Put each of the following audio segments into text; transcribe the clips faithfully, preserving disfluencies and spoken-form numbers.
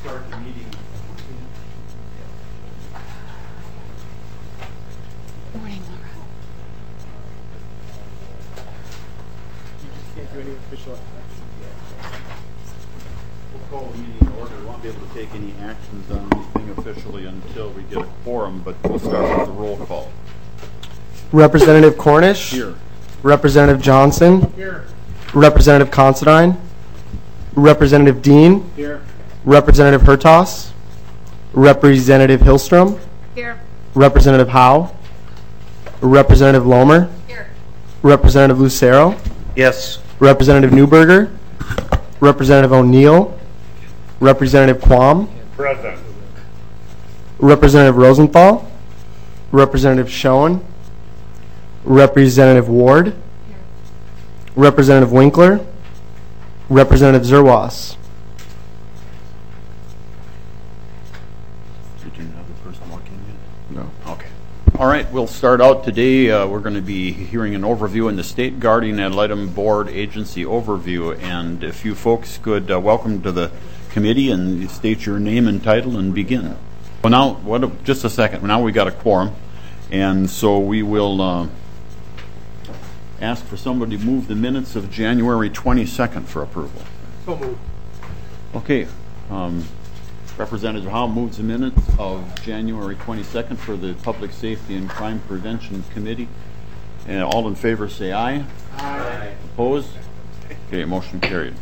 start the meeting. Good morning, Laura. You can't do any official action yet. We'll call the meeting in order. We won't be able to take any actions on anything officially until we get a quorum, but we'll start with the roll call. Representative Cornish. Here. Representative Johnson. Here. Representative Considine. Representative Dean. Here. Representative Hertas. Representative Hillstrom. Here. Representative Howe. Representative Lomer. Here. Representative Lucero. Yes. Representative Newberger. Representative O'Neill. Representative Quam. Present. Representative Rosenthal. Representative Schoen. Representative Ward. Here. Representative Winkler. Representative Zerwas. Did you have the person walk in yet? No. Okay. All right, we'll start out today. Uh, we're going to be hearing an overview in the State Guardian Ad Litem Board Agency Overview. And if you folks could uh, welcome to the committee and state your name and title and begin. Well, now, what? A, just a second. Now we got a quorum. And so we will uh, ask for somebody to move the minutes of January twenty-second for approval. So moved. Okay. Um, Representative Howe moves the minutes of January twenty-second for the Public Safety and Crime Prevention Committee. And all in favor say aye. Aye. Opposed? Okay, motion carried.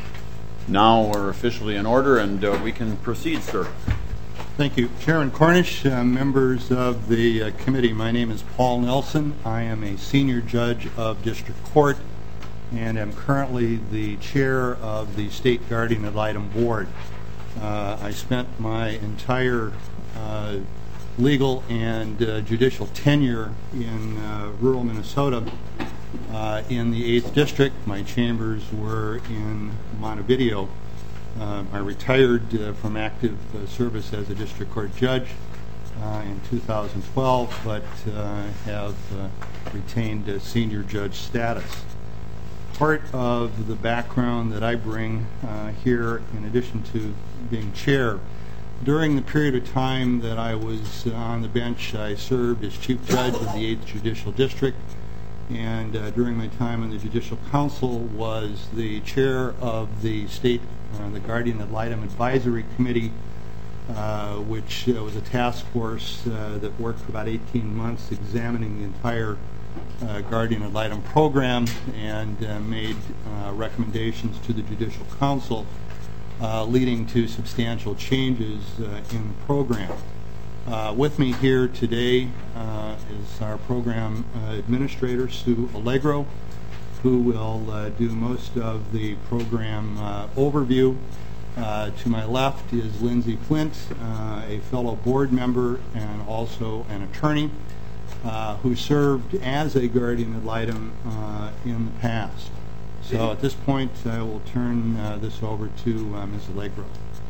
Now we're officially in order and uh, we can proceed, sir. Thank you. Chairman Cornish, uh, members of the uh, committee, my name is Paul Nelson. I am a senior judge of district court and am currently the chair of the State Guardian Ad Litem Board. Uh, I spent my entire uh, legal and uh, judicial tenure in uh, rural Minnesota uh, in the eighth District. My chambers were in Montevideo. Uh, I retired uh, from active uh, service as a district court judge uh, in two thousand twelve, but uh, have uh, retained uh, senior judge status. Part of the background that I bring uh, here, in addition to being chair, during the period of time that I was uh, on the bench, I served as chief judge of the eighth Judicial District, and uh, during my time on the Judicial Council was the chair of the state, uh, the Guardian Ad Litem Advisory Committee, uh, which uh, was a task force uh, that worked for about eighteen months examining the entire uh, Guardian Ad Litem program and uh, made uh, recommendations to the Judicial Council uh, leading to substantial changes uh, in the program. Uh, with me here today uh, is our program uh, administrator, Sue Allegro, who will uh, do most of the program uh, overview. Uh, to my left is Lindsay Flint, uh, a fellow board member and also an attorney uh, who served as a guardian ad litem uh, in the past. So at this point, I will turn uh, this over to uh, Miz Allegro.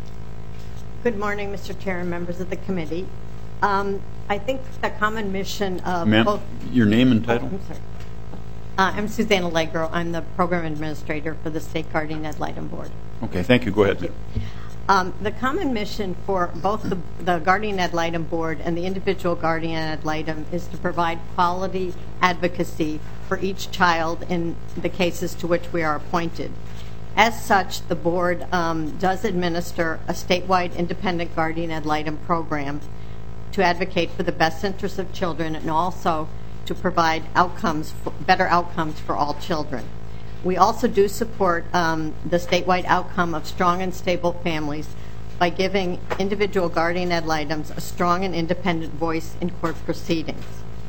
Good morning, Mister Chair and members of the committee. Um, I think the common mission of Ma'am, both... your name and title? Oh, I'm sorry. Uh, I'm Suzanne Allegro. I'm the program administrator for the State Guardian Ad Litem Board. Okay, thank you. Go ahead. Thank you. Um, the common mission for both the, the Guardian Ad Litem Board and the individual Guardian Ad Litem is to provide quality advocacy for each child in the cases to which we are appointed. As such, the board um, does administer a statewide independent Guardian Ad Litem program to advocate for the best interests of children and also to provide outcomes, for, better outcomes for all children. We also do support um, the statewide outcome of strong and stable families by giving individual guardian ad litems a strong and independent voice in court proceedings.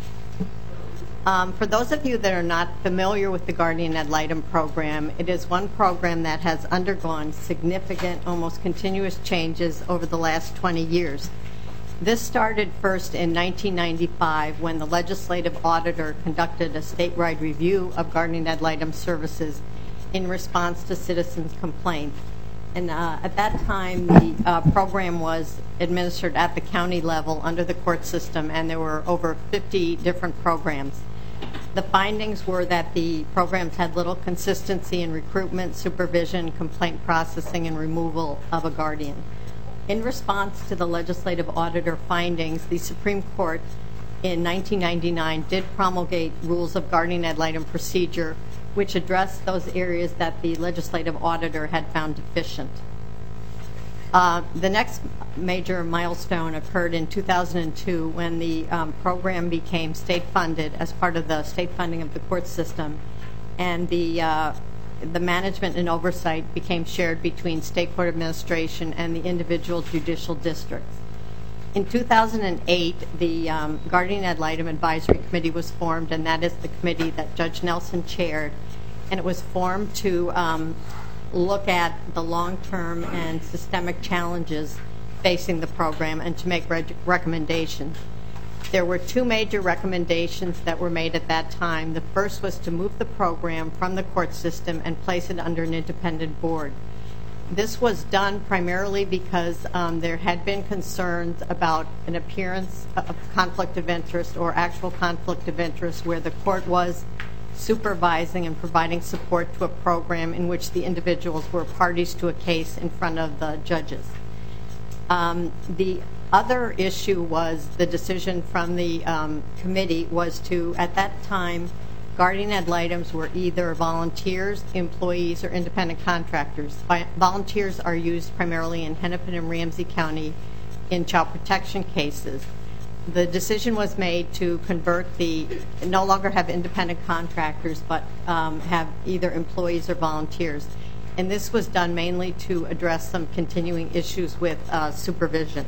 Um, for those of you that are not familiar with the Guardian Ad Litem program, it is one program that has undergone significant, almost continuous changes over the last twenty years. This started first in nineteen ninety-five when the legislative auditor conducted a statewide review of Guardian Ad Litem services in response to citizens' complaints. And uh, at that time, the uh, program was administered at the county level under the court system, and there were over fifty different programs. The findings were that the programs had little consistency in recruitment, supervision, complaint processing, and removal of a guardian. In response to the legislative auditor findings, the Supreme Court in nineteen ninety-nine did promulgate rules of guardian ad litem procedure, which addressed those areas that the legislative auditor had found deficient. Uh, the next major milestone occurred in two thousand two when the um, program became state funded as part of the state funding of the court system, and the uh, the management and oversight became shared between state court administration and the individual judicial districts. In two thousand eight, the um, Guardian Ad Litem Advisory Committee was formed, and that is the committee that Judge Nelson chaired, and it was formed to um, look at the long-term and systemic challenges facing the program and to make reg- recommendations. There were two major recommendations that were made at that time. The first was to move the program from the court system and place it under an independent board. This was done primarily because um, there had been concerns about an appearance of conflict of interest or actual conflict of interest where the court was supervising and providing support to a program in which the individuals were parties to a case in front of the judges. Um, the other issue was the decision from the um, committee was to, at that time, guardian ad litems were either volunteers, employees, or independent contractors. Volunteers are used primarily in Hennepin and Ramsey County in child protection cases. The decision was made to convert the, no longer have independent contractors, but um, have either employees or volunteers. And this was done mainly to address some continuing issues with uh, supervision.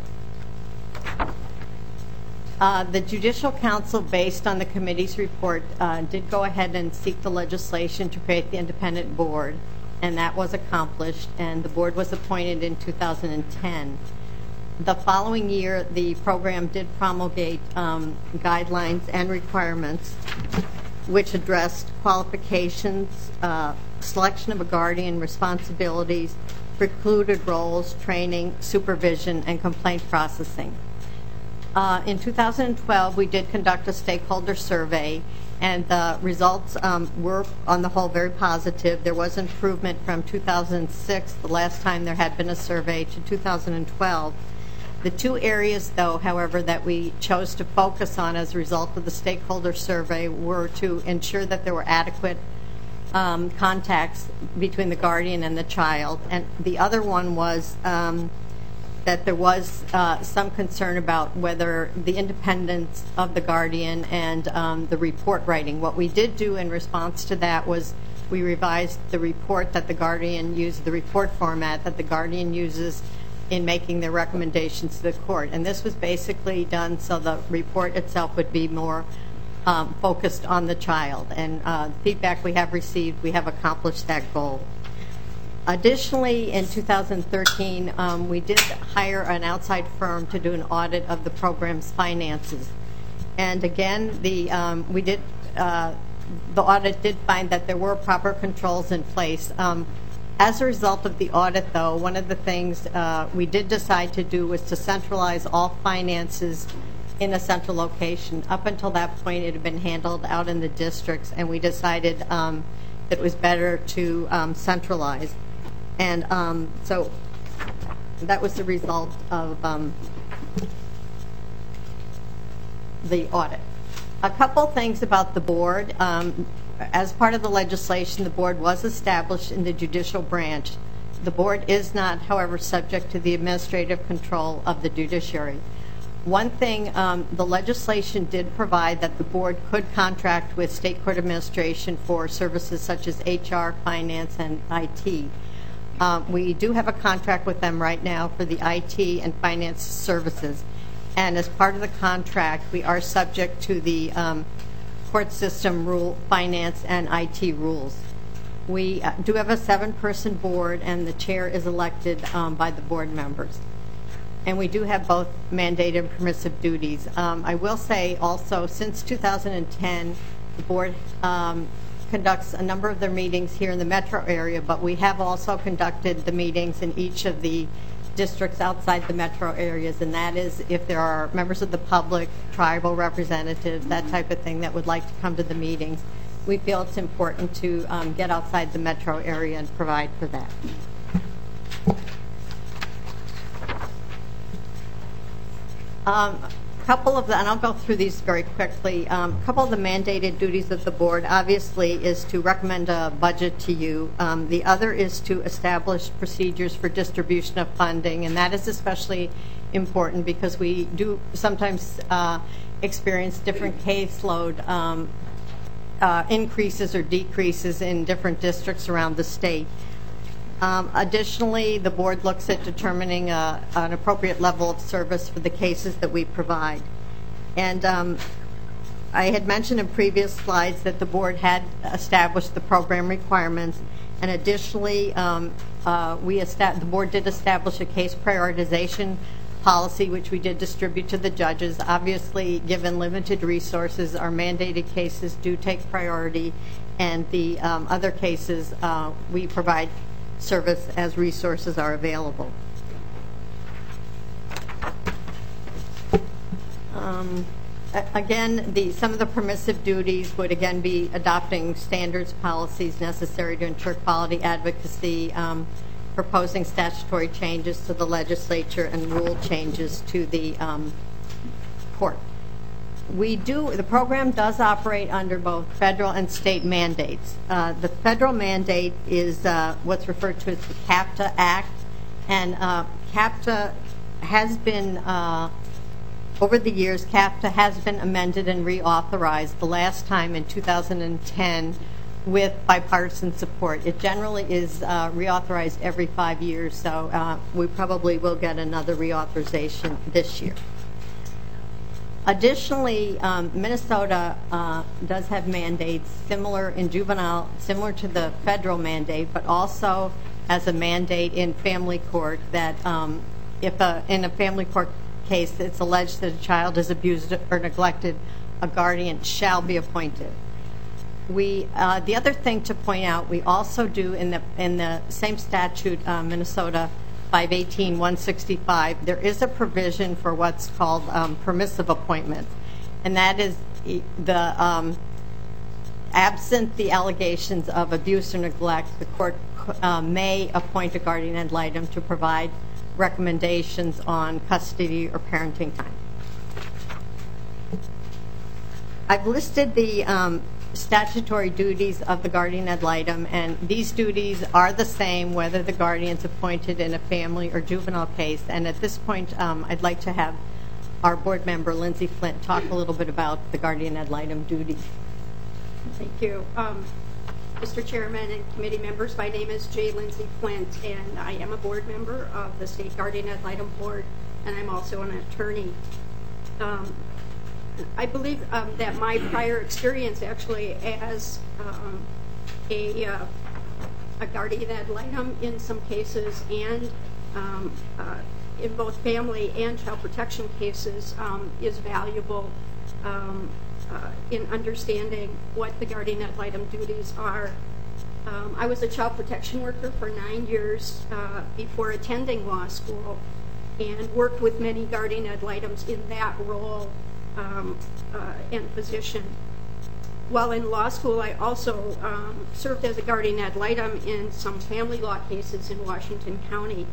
Uh, the Judicial Council, based on the committee's report, uh, did go ahead and seek the legislation to create the independent board, and that was accomplished, and the board was appointed in two thousand ten. The following year, the program did promulgate um, guidelines and requirements which addressed qualifications, uh, selection of a guardian, responsibilities, precluded roles, training, supervision, and complaint processing. Uh, in two thousand twelve, we did conduct a stakeholder survey, and the results um, were, on the whole, very positive. There was improvement from two thousand six, the last time there had been a survey, to two thousand twelve. The two areas, though, however, that we chose to focus on as a result of the stakeholder survey were to ensure that there were adequate um, contacts between the guardian and the child, and the other one was um, that there was uh, some concern about whether the independence of the guardian and um, the report writing. What we did do in response to that was we revised the report that the guardian used, the report format that the guardian uses in making their recommendations to the court. And this was basically done so the report itself would be more um, focused on the child. And uh, the feedback we have received, we have accomplished that goal. Additionally, in two thousand thirteen, um, we did hire an outside firm to do an audit of the program's finances. And again, the um, we did uh, the audit did find that there were proper controls in place. Um, as a result of the audit, though, one of the things uh, we did decide to do was to centralize all finances in a central location. Up until that point, it had been handled out in the districts, and we decided um, that it was better to um, centralize. And um, so that was the result of um, the audit. A couple things about the board. Um, as part of the legislation, the board was established in the judicial branch. The board is not, however, subject to the administrative control of the judiciary. One thing, um, the legislation did provide that the board could contract with state court administration for services such as H R, finance, and I T. Um, we do have a contract with them right now for the I T and finance services. And as part of the contract, we are subject to the um, court system rule, finance, and I T rules. We uh, do have a seven-person board, and the chair is elected um, by the board members. And we do have both mandated and permissive duties. Um, I will say also, since two thousand ten, the board um, conducts a number of their meetings here in the metro area, but we have also conducted the meetings in each of the districts outside the metro areas, and that is if there are members of the public, tribal representatives, that type of thing that would like to come to the meetings. We feel it's important to um, get outside the metro area and provide for that. Um, a couple of the, and I'll go through these very quickly. Um, a couple of the mandated duties of the board, obviously, is to recommend a budget to you. Um, the other is to establish procedures for distribution of funding, and that is especially important because we do sometimes uh, experience different caseload um, uh, increases or decreases in different districts around the state. Um, additionally, the board looks at determining a, an appropriate level of service for the cases that we provide. And um, I had mentioned in previous slides that the board had established the program requirements, and additionally, um, uh, we esta- the board did establish a case prioritization policy, which we did distribute to the judges. Obviously, given limited resources, our mandated cases do take priority, and the um, other cases uh, we provide service as resources are available. Um, a- again, the, some of the permissive duties would again be adopting standards, policies necessary to ensure quality advocacy, um, proposing statutory changes to the legislature, and rule changes to the um, court. We do, the program does operate under both federal and state mandates. Uh, the federal mandate is uh, what's referred to as the CAPTA Act, and uh, CAPTA has been, uh, over the years, CAPTA has been amended and reauthorized, the last time in two thousand ten with bipartisan support. It generally is uh, reauthorized every five years, so uh, we probably will get another reauthorization this year. Additionally, um, Minnesota uh, does have mandates similar in juvenile, similar to the federal mandate, but also as a mandate in family court that um, if a, in a family court case it's alleged that a child is abused or neglected, a guardian shall be appointed. We, uh, the other thing to point out, we also do in the in the same statute, uh, Minnesota five eighteen one sixty-five, there is a provision for what's called um, permissive appointment, and that is the um, absent the allegations of abuse or neglect, the court uh, may appoint a guardian ad litem to provide recommendations on custody or parenting time. I've listed the um, statutory duties of the guardian ad litem, and these duties are the same whether the guardian's appointed in a family or juvenile case. And at this point, um, I'd like to have our board member, Lindsay Flint, talk a little bit about the guardian ad litem duties. Thank you. Um, Mister Chairman and committee members, my name is J. Lindsay Flint, and I am a board member of the State Guardian Ad Litem Board, and I'm also an attorney. Um, I believe um, that my prior experience actually as um, a, uh, a guardian ad litem in some cases and um, uh, in both family and child protection cases um, is valuable um, uh, in understanding what the guardian ad litem duties are. Um, I was a child protection worker for nine years uh, before attending law school, and worked with many guardian ad litems in that role Um, uh, and position. While in law school, I also um, served as a guardian ad litem in some family law cases in Washington County.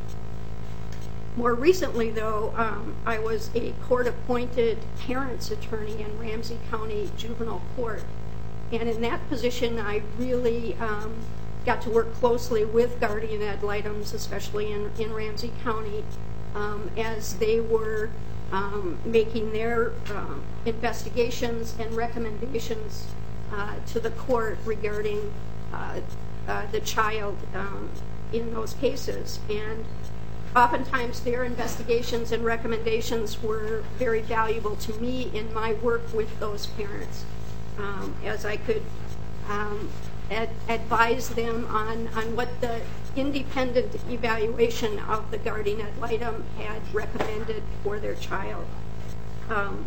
More recently, though, um, I was a court-appointed parents attorney in Ramsey County Juvenile Court. And in that position, I really um, got to work closely with guardian ad litems, especially in, in Ramsey County, um, as they were Um, making their uh, investigations and recommendations uh, to the court regarding uh, uh, the child um, in those cases. And oftentimes their investigations and recommendations were very valuable to me in my work with those parents, um, as I could um, ad- advise them on, on what the independent evaluation of the guardian ad litem had recommended for their child. Um,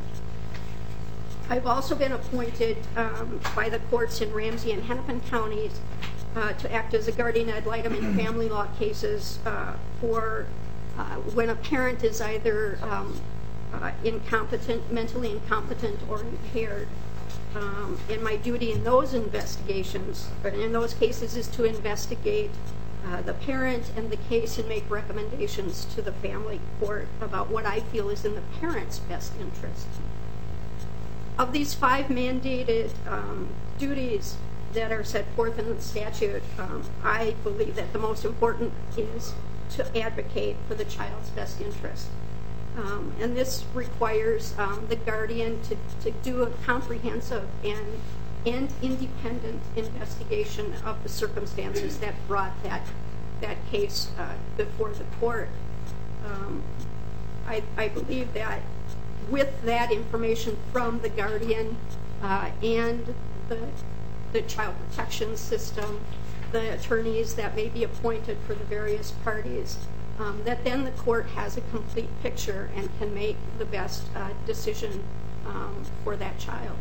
I've also been appointed um, by the courts in Ramsey and Hennepin counties uh, to act as a guardian ad litem in family law cases uh, for uh, when a parent is either um, uh, incompetent, mentally incompetent, or impaired. Um, and my duty in those investigations, but in those cases, is to investigate uh, the parent and the case and make recommendations to the family court about what I feel is in the parent's best interest. Of these five mandated um, duties that are set forth in the statute, um, I believe that the most important is to advocate for the child's best interest. Um, and this requires um, the guardian to, to do a comprehensive and, and independent investigation of the circumstances that brought that, that case uh, before the court. Um, I, I believe that with that information from the guardian uh, and the, the child protection system, the attorneys that may be appointed for the various parties, um, that then the court has a complete picture and can make the best uh, decision um, for that child.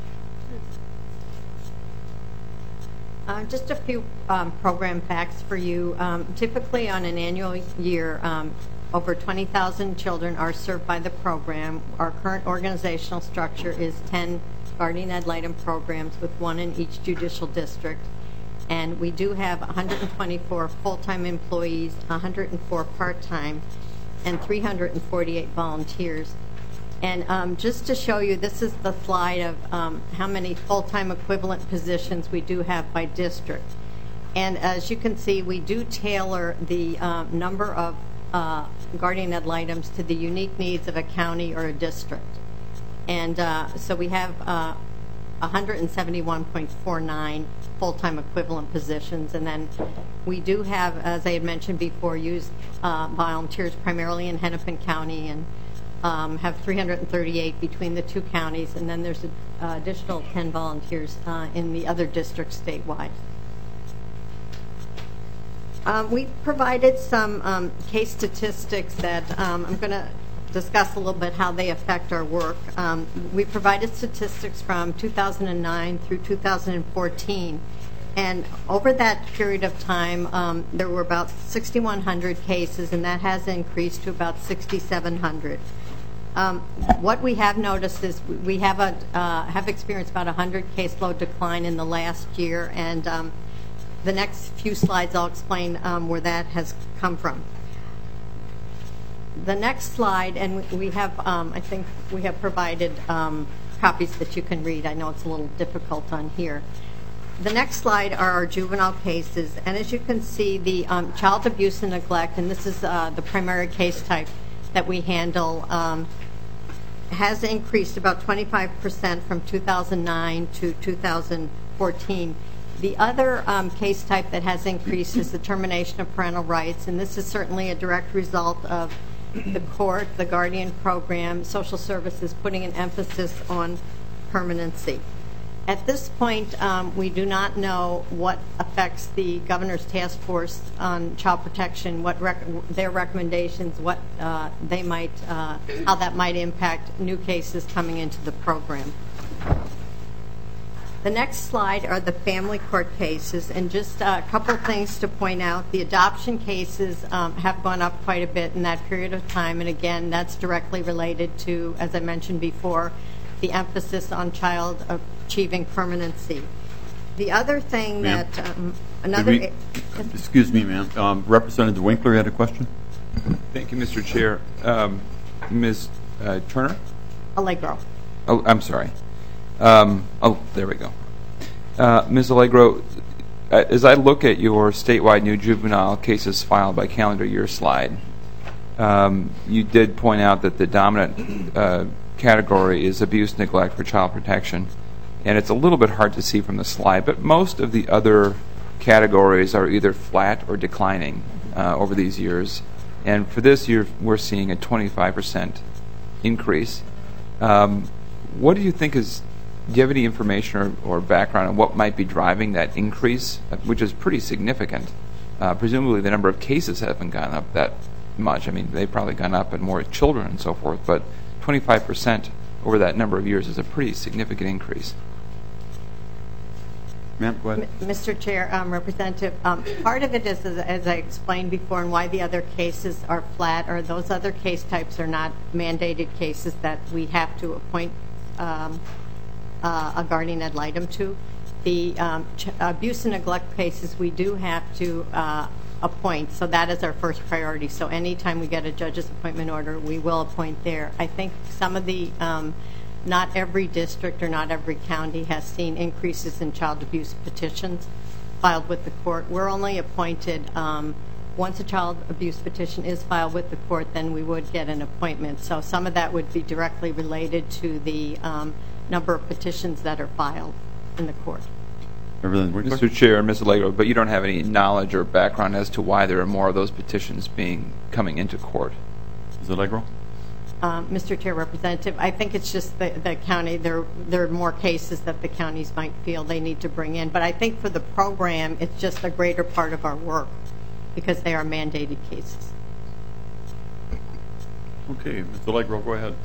Uh, just a few um, program facts for you. Um, typically on an annual year, um, over twenty thousand children are served by the program. Our current organizational structure is ten guardian ad litem programs with one in each judicial district. And we do have one hundred twenty-four full-time employees, one hundred four part-time, and three hundred forty-eight volunteers. And um, just to show you, this is the slide of um, how many full-time equivalent positions we do have by district. And as you can see, we do tailor the um, number of uh, guardian ad litems to the unique needs of a county or a district. And uh, so we have uh, one hundred seventy-one point four nine full-time equivalent positions, and then we do have, as I had mentioned before, use uh, volunteers primarily in Hennepin County, and um, have three hundred thirty-eight between the two counties, and then there's an uh, additional ten volunteers uh, in the other districts statewide. Um, we provided some um, case statistics that um, I'm going to discuss a little bit how they affect our work. Um, we provided statistics from two thousand nine through two thousand fourteen, and over that period of time um, there were about sixty-one hundred cases, and that has increased to about sixty-seven hundred. Um, what we have noticed is we have a uh, have experienced about a one hundred caseload decline in the last year, and um, the next few slides I'll explain um, where that has come from. The next slide, and we have, um, I think we have provided um, copies that you can read. I know it's a little difficult on here. The next slide are our juvenile cases, and as you can see, the um, child abuse and neglect, and this is uh, the primary case type that we handle, um, has increased about twenty-five percent from two thousand nine to two thousand fourteen. The other um, case type that has increased is the termination of parental rights, and this is certainly a direct result of the court, the guardian program, social services putting an emphasis on permanency. At this point, um, we do not know what affects the governor's task force on child protection, what rec their recommendations, what uh, they might, uh, how that might impact new cases coming into the program. The next slide are the family court cases, and just a couple things to point out. The adoption cases um, have gone up quite a bit in that period of time, and again, that's directly related to, as I mentioned before, the emphasis on child achieving permanency. The other thing that, um, another... We, excuse me, ma'am. Um, Representative Winkler had a question? Thank you, Mister Chair. Um, Miz Uh, Turner? Allegro. Oh, I'm sorry. Um, oh, there we go. Uh, Miz Allegro, as I look at your statewide new juvenile cases filed by calendar year slide, um, you did point out that the dominant uh, category is abuse neglect for child protection, and it's a little bit hard to see from the slide, but most of the other categories are either flat or declining uh, over these years, and for this year we're seeing a twenty-five percent increase. Um, what do you think is, do you have any information or, or background on what might be driving that increase, which is pretty significant? Uh, presumably the number of cases haven't gone up that much. I mean, they've probably gone up in more children and so forth, but twenty-five percent over that number of years is a pretty significant increase. Ma'am, go ahead. Mister Chair, um, Representative, um, part of it is, as, as I explained before, and why the other cases are flat, or those other case types are not mandated cases that we have to appoint um, uh, a guardian ad litem to. The um, ch abuse and neglect cases, we do have to uh, appoint. So that is our first priority. So anytime we get a judge's appointment order, we will appoint there. I think some of the, um, not every district or not every county has seen increases in child abuse petitions filed with the court. We're only appointed, um, once a child abuse petition is filed with the court, then we would get an appointment. So some of that would be directly related to the um, number of petitions that are filed in the court. Mister Chair, Miz Allegro, but you don't have any knowledge or background as to why there are more of those petitions being coming into court. Miz Allegro? Um, Mister Chair, Representative, I think it's just the, the county, there, there are more cases that the counties might feel they need to bring in. But I think for the program, it's just a greater part of our work because they are mandated cases. Okay, Miz Allegro, go ahead.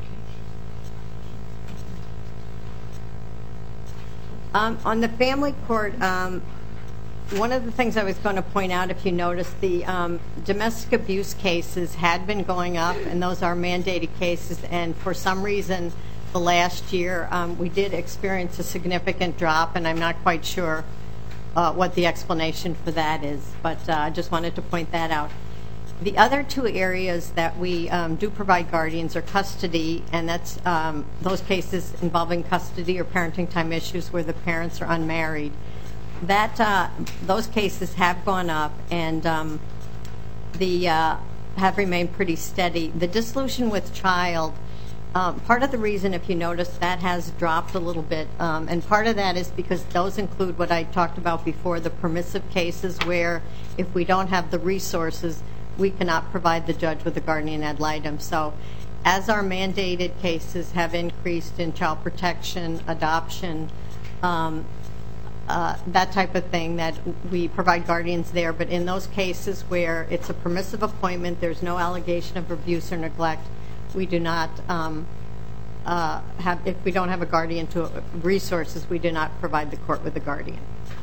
Um, on the family court, um, one of the things I was going to point out, if you notice, the um, domestic abuse cases had been going up, and those are mandated cases. And for some reason, the last year, um, we did experience a significant drop, and I'm not quite sure uh, what the explanation for that is. But uh, I just wanted to point that out. The other two areas that we um, do provide guardians are custody, and that's um, those cases involving custody or parenting time issues where the parents are unmarried. That uh, those cases have gone up, and um, the uh, have remained pretty steady. The dissolution with child, um, part of the reason, if you notice, that has dropped a little bit, um, and part of that is because those include what I talked about before, the permissive cases where if we don't have the resources, we cannot provide the judge with a guardian ad litem. So as our mandated cases have increased in child protection, adoption, um, uh, that type of thing, that we provide guardians there. But in those cases where it's a permissive appointment, there's no allegation of abuse or neglect, we do not um, uh, have, if we don't have a guardian to resources, we do not provide the court with a guardian.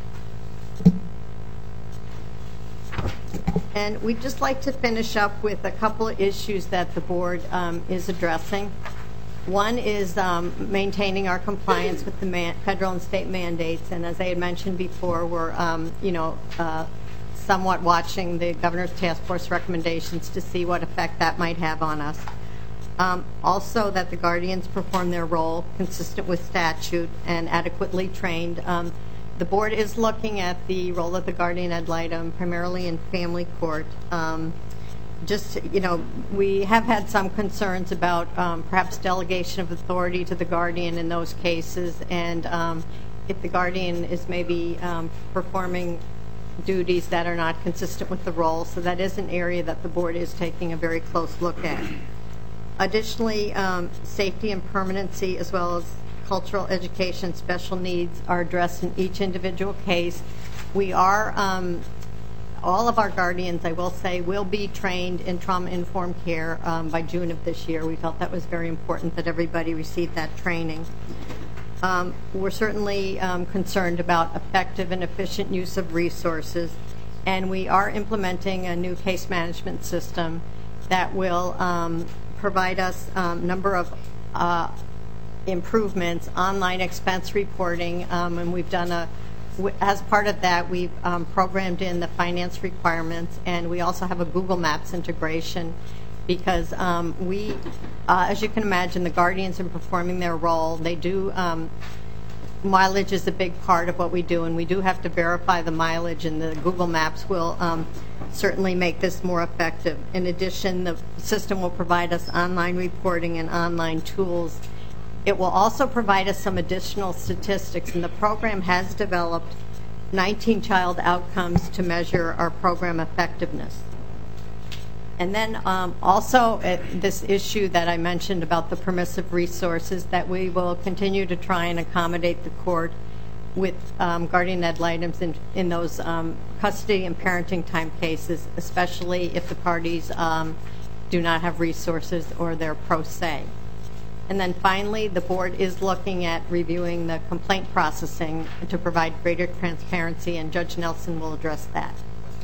And we'd just like to finish up with a couple of issues that the board um, is addressing. One is um, maintaining our compliance with the man federal and state mandates. And as I had mentioned before, we're um, you know, uh, somewhat watching the governor's task force recommendations to see what effect that might have on us. Um, also, that the guardians perform their role consistent with statute and adequately trained. Um, The board is looking at the role of the guardian ad litem primarily in family court. Um, just, you know, we have had some concerns about um, perhaps delegation of authority to the guardian in those cases, and um, if the guardian is maybe um, performing duties that are not consistent with the role. So that is an area that the board is taking a very close look at. Additionally, um, safety and permanency, as well as cultural education, special needs are addressed in each individual case. We are, um, all of our guardians, I will say, will be trained in trauma-informed care um, by June of this year. We felt that was very important that everybody received that training. Um, we're certainly um, concerned about effective and efficient use of resources, and we are implementing a new case management system that will um, provide us a um, number of uh, improvements, online expense reporting, um, and we've done a, as part of that, we've um, programmed in the finance requirements, and we also have a Google Maps integration because um, we, uh, as you can imagine, the guardians in performing their role, they do, um, mileage is a big part of what we do, and we do have to verify the mileage, and the Google Maps will um, certainly make this more effective. In addition, the system will provide us online reporting and online tools. It will also provide us some additional statistics, and the program has developed nineteen child outcomes to measure our program effectiveness. And then um, also uh, this issue that I mentioned about the permissive resources, that we will continue to try and accommodate the court with um, guardian ad litems in, in those um, custody and parenting time cases, especially if the parties um, do not have resources or they're pro se. And then finally, the board is looking at reviewing the complaint processing to provide greater transparency, and Judge Nelson will address that.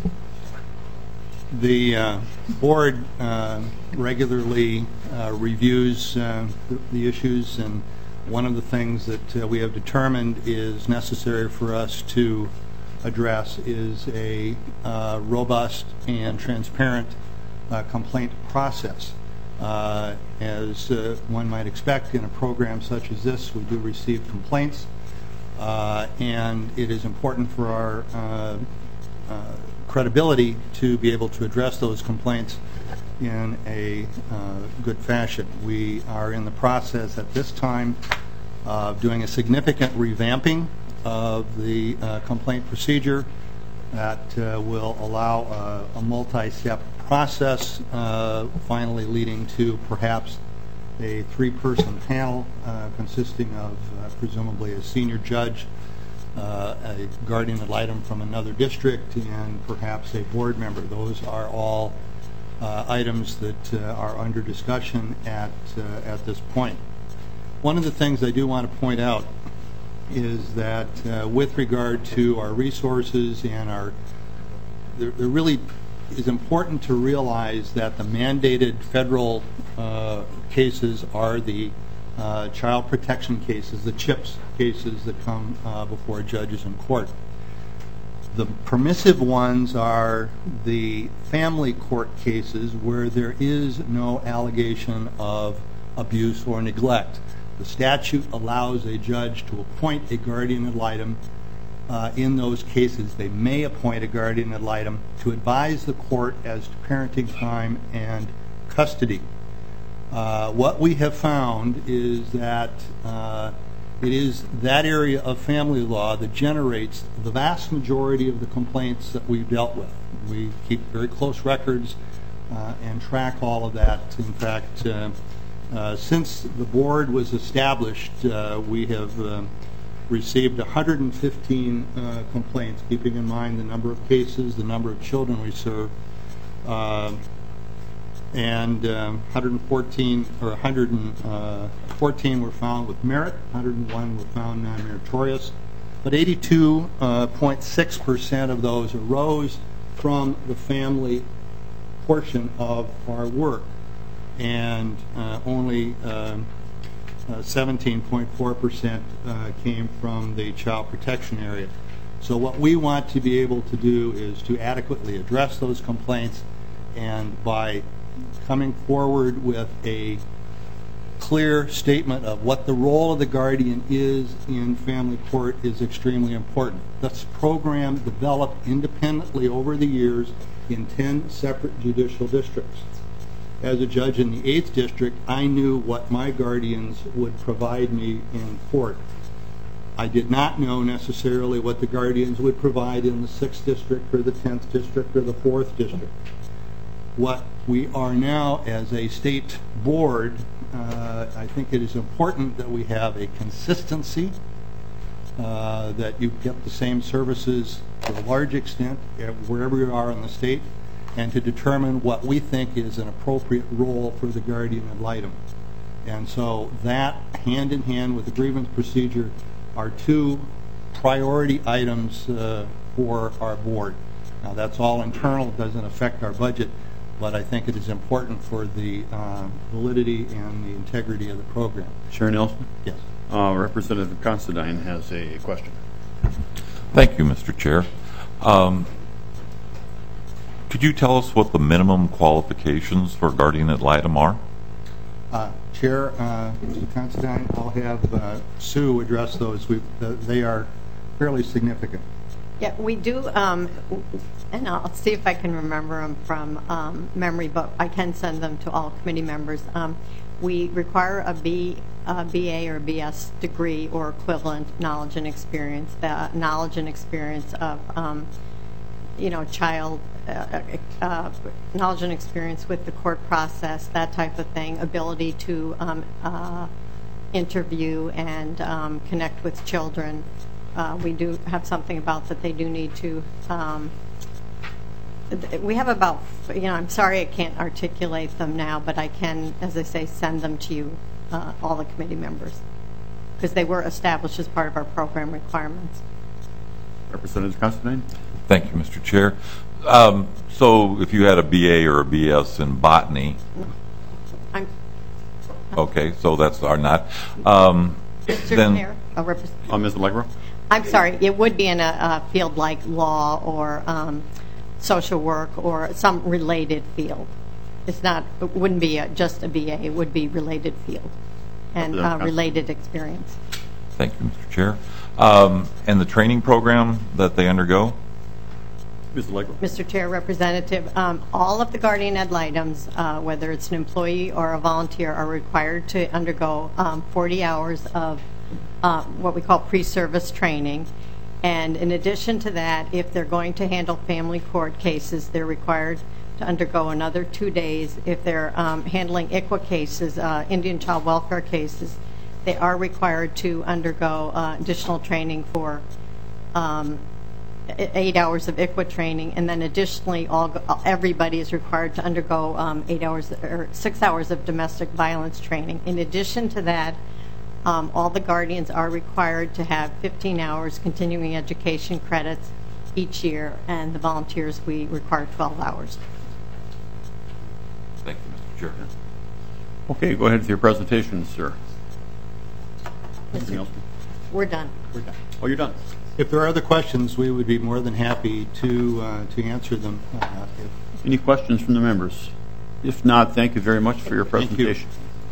The uh, board uh, regularly uh, reviews uh, the, the issues, and one of the things that uh, we have determined is necessary for us to address is a uh, robust and transparent uh, complaint process. Uh, as uh, one might expect in a program such as this, we do receive complaints, uh, and it is important for our uh, uh, credibility to be able to address those complaints in a uh, good fashion. We are in the process at this time of doing a significant revamping of the uh, complaint procedure that uh, will allow uh, a multi-step process, uh, finally leading to perhaps a three-person panel uh, consisting of uh, presumably a senior judge, uh, a guardian ad litem from another district, and perhaps a board member. Those are all uh, items that uh, are under discussion at, uh, at this point. One of the things I do want to point out is that uh, with regard to our resources and our, there, there really is important to realize that the mandated federal uh, cases are the uh, child protection cases, the CHIPS cases that come uh, before judges in court. The permissive ones are the family court cases where there is no allegation of abuse or neglect. The statute allows a judge to appoint a guardian ad litem. Uh, in those cases, they may appoint a guardian ad litem to advise the court as to parenting time and custody. Uh, what we have found is that uh, it is that area of family law that generates the vast majority of the complaints that we've dealt with. We keep very close records uh, and track all of that. In fact, uh, Uh, since the board was established, uh, we have uh, received one hundred fifteen uh, complaints, keeping in mind the number of cases, the number of children we serve, uh, and um, one hundred fourteen or one hundred fourteen were found with merit, one hundred one were found non-meritorious, but eighty-two point six percent of those arose from the family portion of our work, and uh, only seventeen point four percent uh, uh, came from the child protection area. So what we want to be able to do is to adequately address those complaints, and by coming forward with a clear statement of what the role of the guardian is in family court is extremely important. This program developed independently over the years in ten separate judicial districts. As a judge in the eighth District, I knew what my guardians would provide me in court. I did not know necessarily what the guardians would provide in the sixth District or the tenth District or the fourth District. What we are now as a state board, uh, I think it is important that we have a consistency, uh, that you get the same services to a large extent wherever you are in the state, and to determine what we think is an appropriate role for the guardian ad litem. And so that, hand in hand with the grievance procedure, are two priority items uh, for our board. Now that's all internal, it doesn't affect our budget, but I think it is important for the uh, validity and the integrity of the program. Chair Nelson? Yes. Uh, Representative Considine has a question. Thank you, Mister Chair. Um, Could you tell us what the minimum qualifications for guardian ad litem are? Uh, Chair, uh, Mister Considine, I'll have uh, Sue address those. We've, uh, they are fairly significant. Yeah, we do, um, and I'll see if I can remember them from um, memory, but I can send them to all committee members. Um, we require a B, a B A or B S degree or equivalent knowledge and experience, the knowledge and experience of um, you know, child uh, uh, knowledge and experience with the court process, that type of thing, ability to um, uh, interview and um, connect with children. Uh, we do have something about that they do need to, um, we have about, you know, I'm sorry I can't articulate them now, but I can, as I say, send them to you, uh, all the committee members, because they were established as part of our program requirements. Representative Considine? Thank you, Mister Chair. Um, so if you had a B A or a B S in botany, I'm, okay, so that's our not. Um, Mister then, Mayor, I'll represent. Uh, Miz Allegro? I'm sorry, it would be in a, a field like law or um, social work or some related field. It's not, it wouldn't be a, just a B A, it would be related field and uh, related experience. Thank you, Mister Chair. Um, and the training program that they undergo? Miz Allegro. Mister Chair, Representative, um, all of the guardian ad litems, uh, whether it's an employee or a volunteer, are required to undergo um, forty hours of uh, what we call pre-service training. And in addition to that, if they're going to handle family court cases, they're required to undergo another two days. If they're um, handling I C W A cases, uh, Indian child welfare cases, they are required to undergo uh, additional training for um, eight hours of I C W A training, and then additionally, all everybody is required to undergo um, eight hours or six hours of domestic violence training. In addition to that, um, all the guardians are required to have fifteen hours continuing education credits each year, and the volunteers we require twelve hours. Thank you, Mister Chair. Okay, go ahead with your presentation, sir. Anything else? We're done. We're done. Oh, you're done. If there are other questions, we would be more than happy to uh, to answer them. Uh, if Any questions from the members? If not, thank you very much for your Thank you. presentation.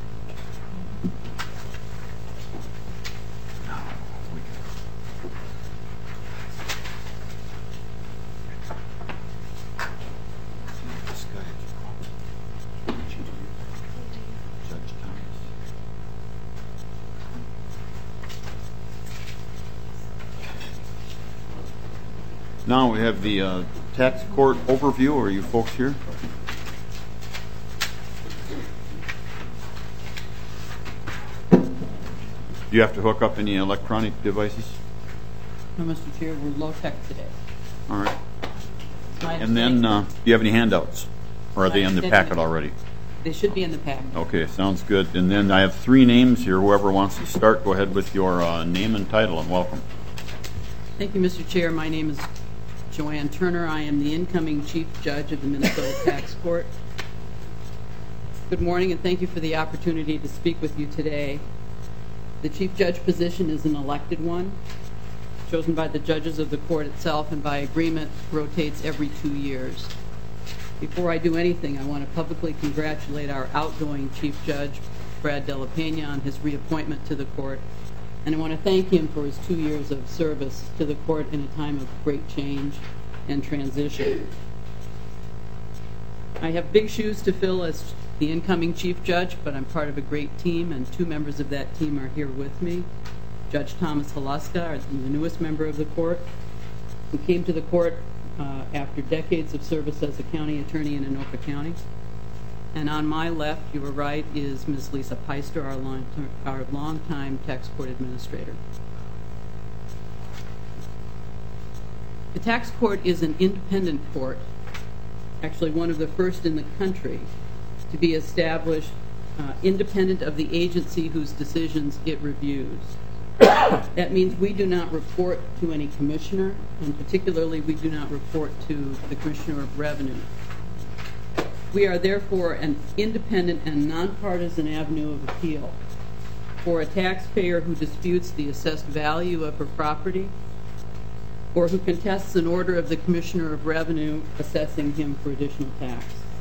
Now we have the uh, tax court overview. Are you folks here? Do you have to hook up any electronic devices? No, Mister Chair, we're low-tech today. All right. My And then, uh, do you have any handouts? Or are they in the packet already? They should be in the packet. Okay, sounds good. And then I have three names here. Whoever wants to start, go ahead with your uh, name and title, and welcome. Thank you, Mister Chair. My name is Joanne Turner. I am the incoming Chief Judge of the Minnesota Tax Court. Good morning, and thank you for the opportunity to speak with you today. The Chief Judge position is an elected one, chosen by the judges of the court itself, and by agreement rotates every two years. Before I do anything, I want to publicly congratulate our outgoing Chief Judge, Brad Della Pena, on his reappointment to the court. And I want to thank him for his two years of service to the court in a time of great change and transition. I have big shoes to fill as the incoming Chief Judge, but I'm part of a great team, and two members of that team are here with me. Judge Thomas Haluska, the newest member of the court, who came to the court uh, after decades of service as a county attorney in Anoka County. And on my left, you were right, is Miz Lisa Peister, our, long our longtime tax court administrator. The tax court is an independent court, actually one of the first in the country to be established uh, independent of the agency whose decisions it reviews. That means we do not report to any commissioner, and particularly we do not report to the Commissioner of Revenue. We are therefore an independent and nonpartisan avenue of appeal for a taxpayer who disputes the assessed value of her property or who contests an order of the Commissioner of Revenue assessing him for additional tax.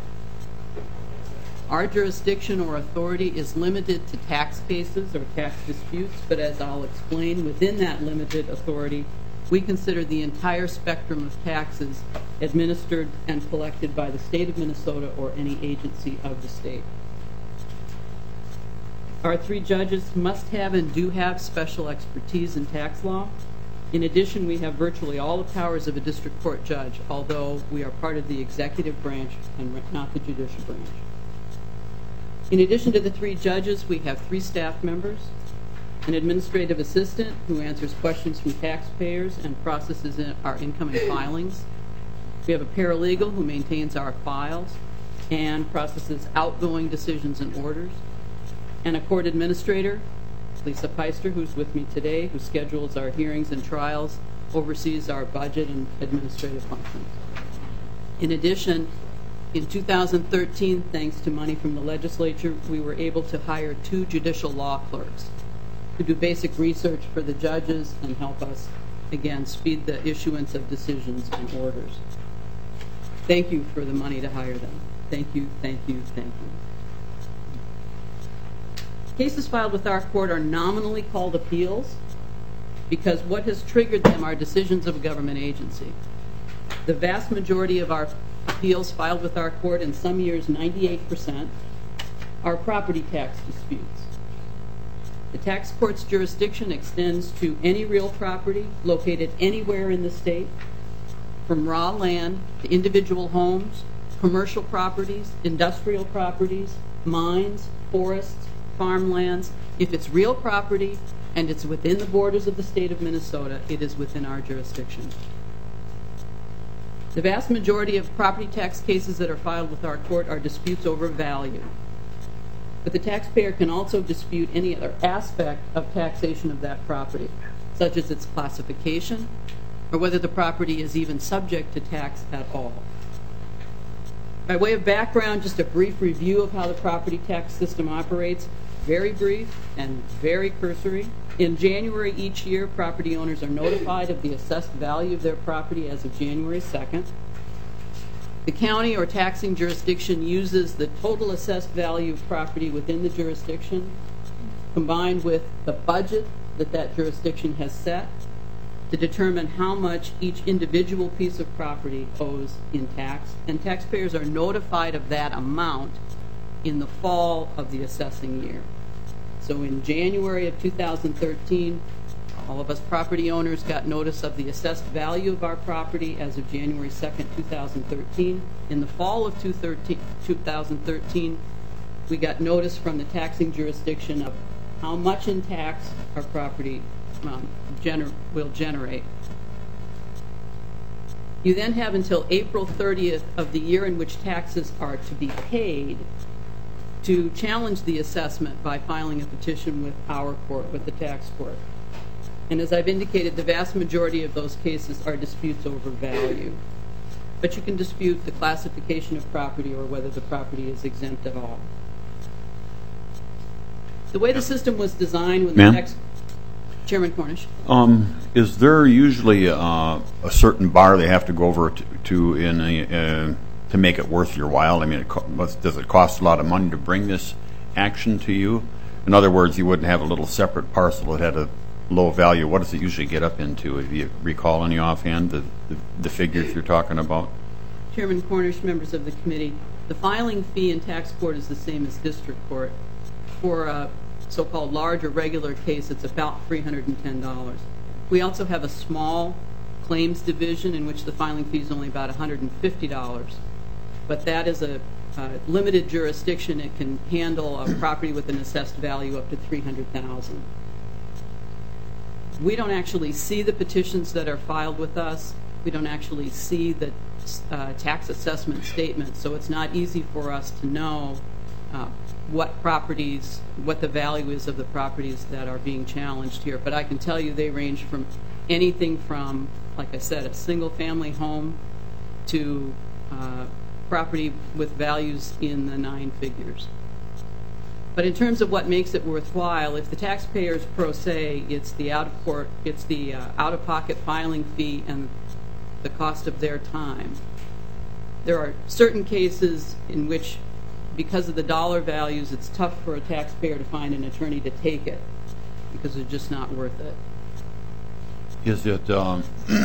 Our jurisdiction or authority is limited to tax cases or tax disputes, but as I'll explain, within that limited authority, we consider the entire spectrum of taxes administered and collected by the state of Minnesota or any agency of the state. Our three judges must have and do have special expertise in tax law. In addition, we have virtually all the powers of a district court judge, although we are part of the executive branch and not the judicial branch. In addition to the three judges, we have three staff members, an administrative assistant who answers questions from taxpayers and processes in our incoming filings. We have a paralegal who maintains our files and processes outgoing decisions and orders, and a court administrator, Lisa Peister, who's with me today, who schedules our hearings and trials, oversees our budget and administrative functions. In addition, in two thousand thirteen, thanks to money from the legislature, we were able to hire two judicial law clerks to do basic research for the judges and help us again, speed the issuance of decisions and orders. Thank you for the money to hire them. Thank you, thank you, thank you. Cases filed with our court are nominally called appeals because what has triggered them are decisions of a government agency. The vast majority of our appeals filed with our court, in some years ninety-eight percent, are property tax disputes. The tax court's jurisdiction extends to any real property located anywhere in the state, from raw land to individual homes, commercial properties, industrial properties, mines, forests, farmlands. If it's real property and it's within the borders of the state of Minnesota, it is within our jurisdiction. The vast majority of property tax cases that are filed with our court are disputes over value. But the taxpayer can also dispute any other aspect of taxation of that property, such as its classification, or whether the property is even subject to tax at all. By way of background, just a brief review of how the property tax system operates, very brief and very cursory. In January each year, property owners are notified of the assessed value of their property as of January second. The county or taxing jurisdiction uses the total assessed value of property within the jurisdiction, combined with the budget that that jurisdiction has set, to determine how much each individual piece of property owes in tax, and taxpayers are notified of that amount in the fall of the assessing year. So in January of two thousand thirteen, all of us property owners got notice of the assessed value of our property as of January second, two thousand thirteen. In the fall of two thousand thirteen, we got notice from the taxing jurisdiction of how much in tax our property um, gener- will generate. You then have until April thirtieth of the year in which taxes are to be paid to challenge the assessment by filing a petition with our court, with the tax court. And as I've indicated, the vast majority of those cases are disputes over value. But you can dispute the classification of property or whether the property is exempt at all. The way the system was designed when Ma'am? the tax... Chairman Cornish. Um, is there usually uh, a certain bar they have to go over to, to in a, uh, to make it worth your while? I mean, it co- does it cost a lot of money to bring this action to you? In other words, you wouldn't have a little separate parcel that had a low value. What does it usually get up into? If you recall any offhand, the, the, the figures you're talking about? Chairman Cornish, members of the committee, the filing fee in tax court is the same as district court. For a so-called large or regular case, it's about three hundred ten dollars. We also have a small claims division in which the filing fee is only about one hundred fifty dollars. But that is a uh, limited jurisdiction. It can handle a property with an assessed value up to three hundred thousand dollars. We don't actually see the petitions that are filed with us. We don't actually see the uh, tax assessment statement, so it's not easy for us to know uh, what properties, what the value is of the properties that are being challenged here. But I can tell you they range from anything from, like I said, a single-family home to uh, property with values in the nine figures. But in terms of what makes it worthwhile, if the taxpayers pro se, it's the out-of-court, it's the uh, out-of-pocket filing fee and the cost of their time. There are certain cases in which, because of the dollar values, it's tough for a taxpayer to find an attorney to take it because it's just not worth it. Is it? Um,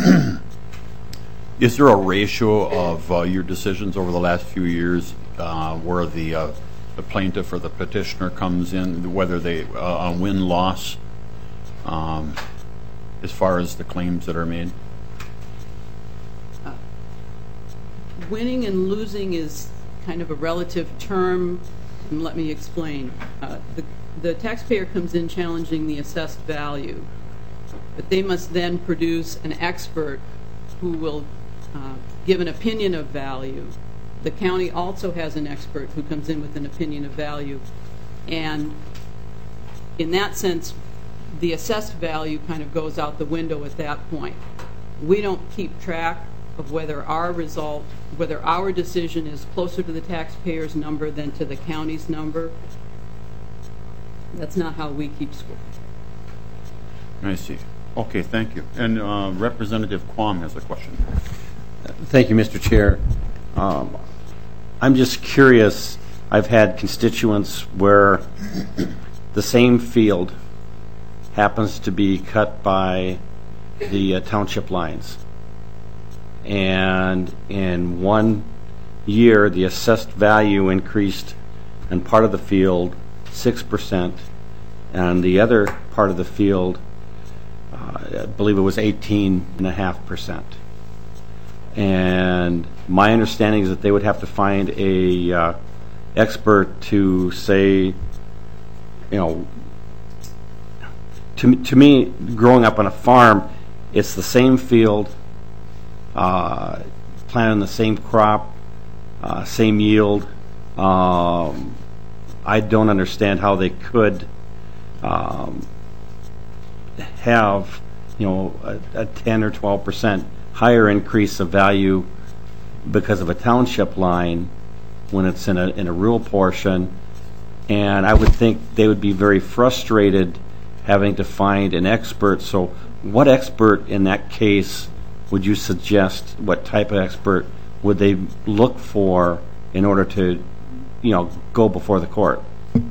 is there a ratio of uh, your decisions over the last few years uh, where the uh, the plaintiff or the petitioner comes in, whether they uh, on win-loss, um, as far as the claims that are made? Uh, winning and losing is kind of a relative term, and let me explain. Uh, the, the taxpayer comes in challenging the assessed value, but they must then produce an expert who will uh, give an opinion of value. The county also has an expert who comes in with an opinion of value, and in that sense, the assessed value kind of goes out the window at that point. We don't keep track of whether our result, whether our decision is closer to the taxpayer's number than to the county's number. That's not how we keep score. I see. Okay, thank you. And uh, Representative Quam has a question. Thank you, Mister Chair. Um, I'm just curious. I've had constituents where the same field happens to be cut by the uh, township lines. And in one year, the assessed value increased in part of the field six percent, and the other part of the field, uh, I believe it was eighteen point five percent. And my understanding is that they would have to find a uh, expert to say, you know, to, to me, growing up on a farm, it's the same field, uh, planting the same crop, uh, same yield. Um, I don't understand how they could um, have, you know, a, a ten or twelve percent higher increase of value because of a township line when it's in a in a rural portion. And I would think they would be very frustrated having to find an expert. So what expert in that case would you suggest? What type of expert would they look for in order to, you know, go before the court?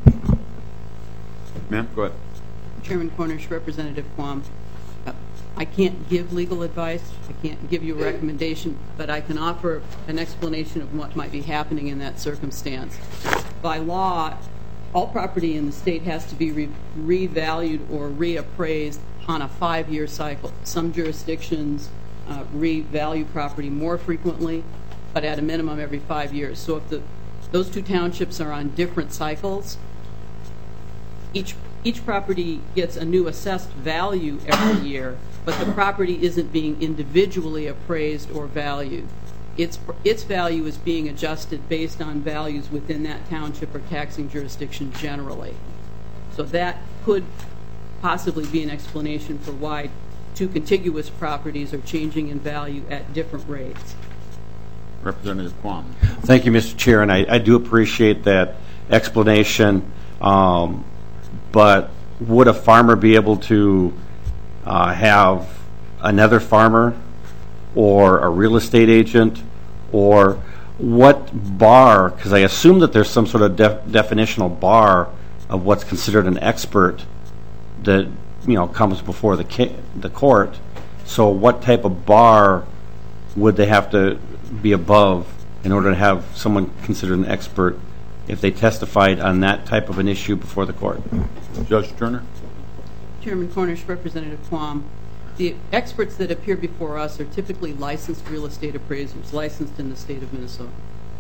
Ma'am, go ahead. Chairman Cornish, Representative Quam. Uh, I can't give legal advice. I can't give you a recommendation, but I can offer an explanation of what might be happening in that circumstance. By law, all property in the state has to be re- revalued or reappraised on a five-year cycle. Some jurisdictions uh, revalue property more frequently, but at a minimum every five years. So if the, those two townships are on different cycles, each each property gets a new assessed value every year, but the property isn't being individually appraised or valued. Its its value is being adjusted based on values within that township or taxing jurisdiction generally. So that could possibly be an explanation for why two contiguous properties are changing in value at different rates. Representative Quam. Thank you, Mister Chair, and I, I do appreciate that explanation. Um, but would a farmer be able to uh, have another farmer or a real estate agent, or what bar, because I assume that there's some sort of def- definitional bar of what's considered an expert that, you know, comes before the ca- the court. So what type of bar would they have to be above in order to have someone considered an expert if they testified on that type of an issue before the court? Judge Turner. Chairman Cornish, Representative Quam. The experts that appear before us are typically licensed real estate appraisers, licensed in the state of Minnesota.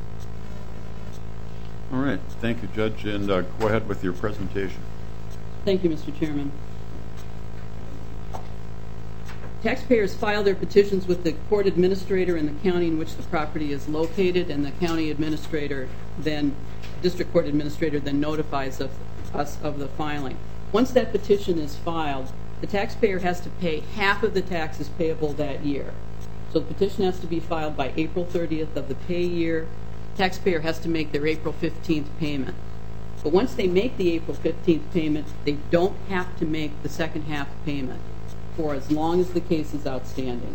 All right. Thank you, Judge. And uh, go ahead with your presentation. Thank you, Mister Chairman. Taxpayers file their petitions with the court administrator in the county in which the property is located, and the county administrator then, district court administrator then notifies of, us of the filing. Once that petition is filed, the taxpayer has to pay half of the taxes payable that year. So the petition has to be filed by April thirtieth of the pay year. Taxpayer has to make their April fifteenth payment. But once they make the April fifteenth payment, they don't have to make the second half payment for as long as the case is outstanding,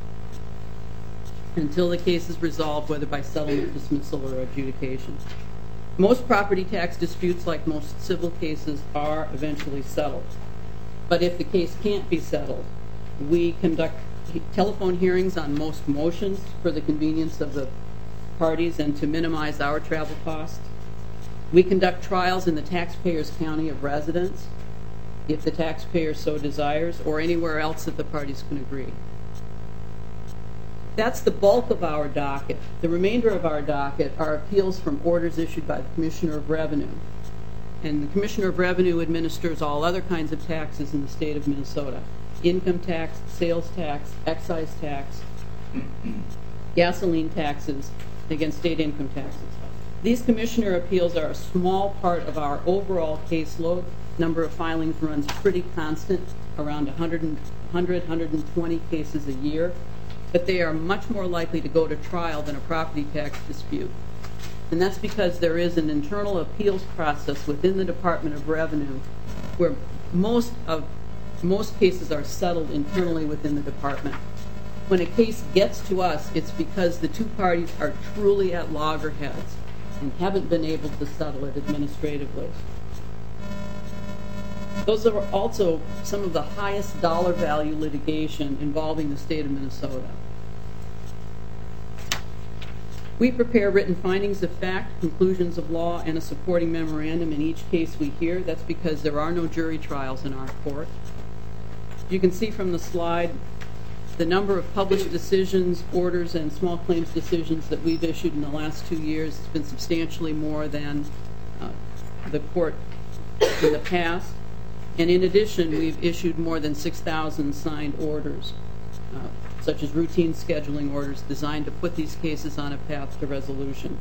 until the case is resolved, whether by settlement, dismissal, or adjudication. Most property tax disputes, like most civil cases, are eventually settled. But if the case can't be settled, we conduct telephone hearings on most motions for the convenience of the parties and to minimize our travel costs. We conduct trials in the taxpayer's county of residence, if the taxpayer so desires, or anywhere else that the parties can agree. That's the bulk of our docket. The remainder of our docket are appeals from orders issued by the Commissioner of Revenue. And the Commissioner of Revenue administers all other kinds of taxes in the state of Minnesota: income tax, sales tax, excise tax, gasoline taxes, against state income taxes. These commissioner appeals are a small part of our overall caseload. Number of filings runs pretty constant, around one hundred, one hundred, one hundred twenty cases a year, but they are much more likely to go to trial than a property tax dispute. And that's because there is an internal appeals process within the Department of Revenue where most of most cases are settled internally within the department. When a case gets to us, it's because the two parties are truly at loggerheads and haven't been able to settle it administratively. Those are also some of the highest dollar value litigation involving the state of Minnesota. We prepare written findings of fact, conclusions of law, and a supporting memorandum in each case we hear. That's because there are no jury trials in our court. You can see from the slide the number of published decisions, orders, and small claims decisions that we've issued in the last two years has been substantially more than uh, the court in the past. And in addition, we've issued more than six thousand signed orders, uh, such as routine scheduling orders designed to put these cases on a path to resolution.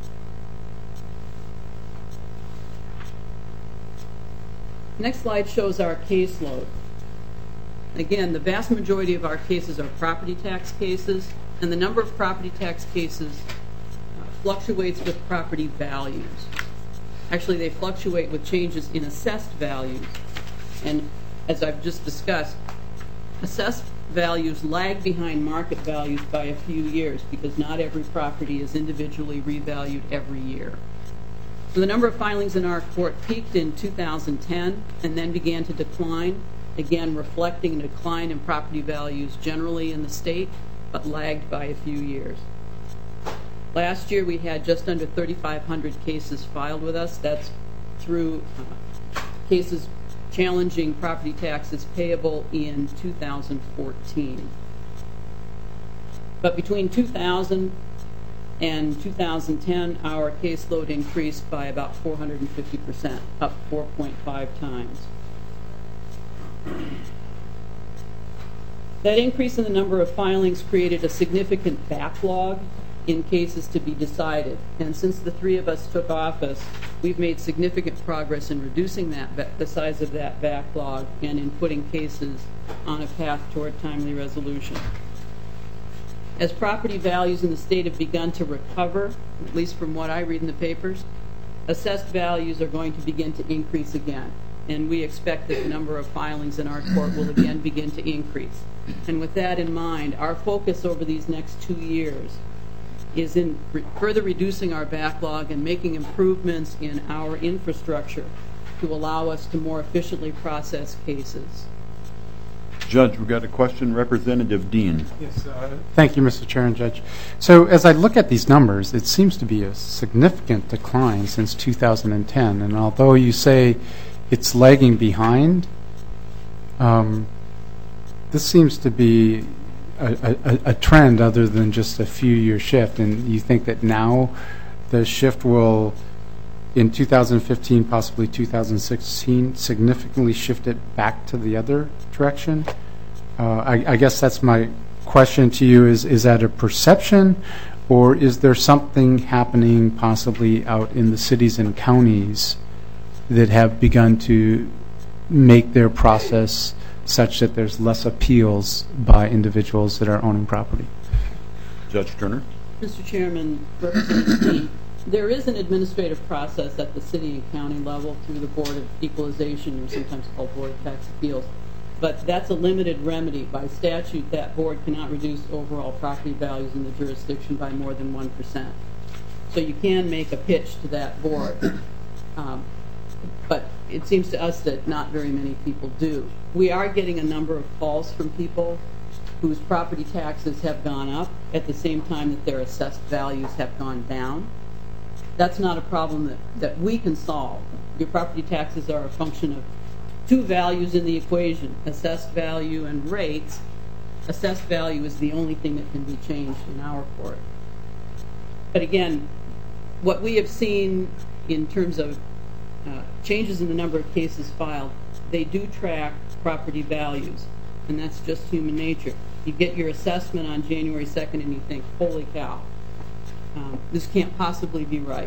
Next slide shows our caseload. Again, the vast majority of our cases are property tax cases, and the number of property tax cases uh, fluctuates with property values. Actually, they fluctuate with changes in assessed values. And as I've just discussed, assessed values lag behind market values by a few years because not every property is individually revalued every year. So the number of filings in our court peaked in two thousand ten and then began to decline, again reflecting a decline in property values generally in the state, but lagged by a few years. Last year we had just under thirty-five hundred cases filed with us. That's through uh, cases challenging property taxes payable in two thousand fourteen. But between two thousand and two thousand ten, our caseload increased by about four hundred fifty percent, up four point five times. That increase in the number of filings created a significant backlog in cases to be decided. And since the three of us took office, we've made significant progress in reducing that, the size of that backlog and in putting cases on a path toward timely resolution. As property values in the state have begun to recover, at least from what I read in the papers, assessed values are going to begin to increase again. And we expect that the number of filings in our court will again begin to increase. And with that in mind, our focus over these next two years is in re- further reducing our backlog and making improvements in our infrastructure to allow us to more efficiently process cases. Judge, we've got a question. Representative Dean. Yes, uh, thank you, Mister Chair and Judge. So as I look at these numbers, it seems to be a significant decline since two thousand ten. And although you say it's lagging behind, um, this seems to be a, a, a trend other than just a few-year shift. And you think that now the shift will, in two thousand fifteen, possibly two thousand sixteen, significantly shift it back to the other direction? Uh, I, I guess that's my question to you. Is, is that a perception, or is there something happening possibly out in the cities and counties that have begun to make their process such that there's less appeals by individuals that are owning property? Judge Turner. Mister Chairman, Representative Dean, there is an administrative process at the city and county level through the Board of Equalization, or sometimes called Board of Tax Appeals, but that's a limited remedy. By statute, that board cannot reduce overall property values in the jurisdiction by more than one percent. So you can make a pitch to that board. Um, But it seems to us that not very many people do. We are getting a number of calls from people whose property taxes have gone up at the same time that their assessed values have gone down. That's not a problem that, that we can solve. Your property taxes are a function of two values in the equation, assessed value and rates. Assessed value is the only thing that can be changed in our court. But again, what we have seen in terms of Uh, changes in the number of cases filed, they do track property values, and that's just human nature. You get your assessment on January second and you think, holy cow, um, this can't possibly be right.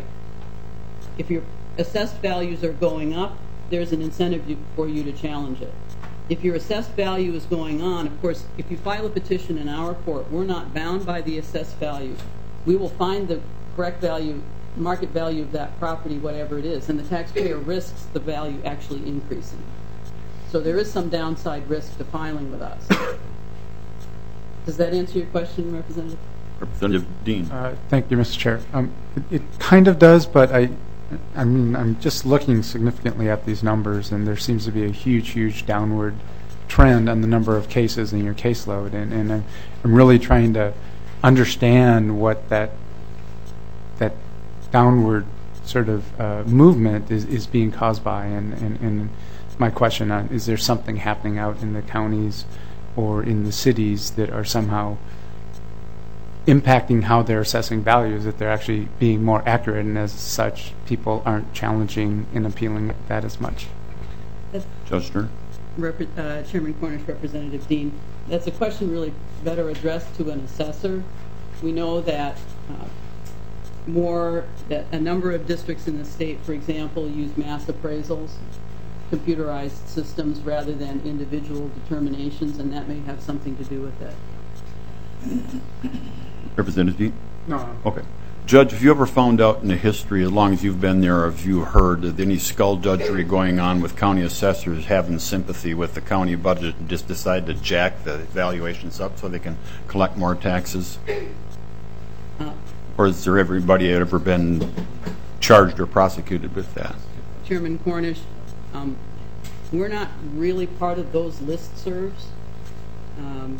If your assessed values are going up, there's an incentive for you to challenge it. If your assessed value is going on, of course, if you file a petition in our court, we're not bound by the assessed value. We will find the correct value, market value of that property, whatever it is, and the taxpayer risks the value actually increasing. So there is some downside risk to filing with us. Does that answer your question, Representative? Representative Dean. Uh, Thank you, Mister Chair. Um, It it kind of does, but I I mean, I'm just looking significantly at these numbers, and there seems to be a huge, huge downward trend on the number of cases in your caseload, and and I'm I'm really trying to understand what that that downward sort of uh, movement is is being caused by, and and and my question on, is there something happening out in the counties or in the cities that are somehow impacting how they're assessing values, that they're actually being more accurate, and as such, people aren't challenging and appealing that as much? Judge Stern. Rep- uh, Chairman Cornish, Representative Dean, that's a question really better addressed to an assessor. We know that uh, more that a number of districts in the state, for example, use mass appraisals, computerized systems rather than individual determinations, and that may have something to do with it. Representative Dean? No. Okay. Judge, have you ever found out in the history, as long as you've been there, have you heard of any skullduggery going on with county assessors having sympathy with the county budget and just decide to jack the valuations up so they can collect more taxes? Uh, Or has there everybody ever been charged or prosecuted with that? Chairman Cornish, um, we're not really part of those listservs. Um,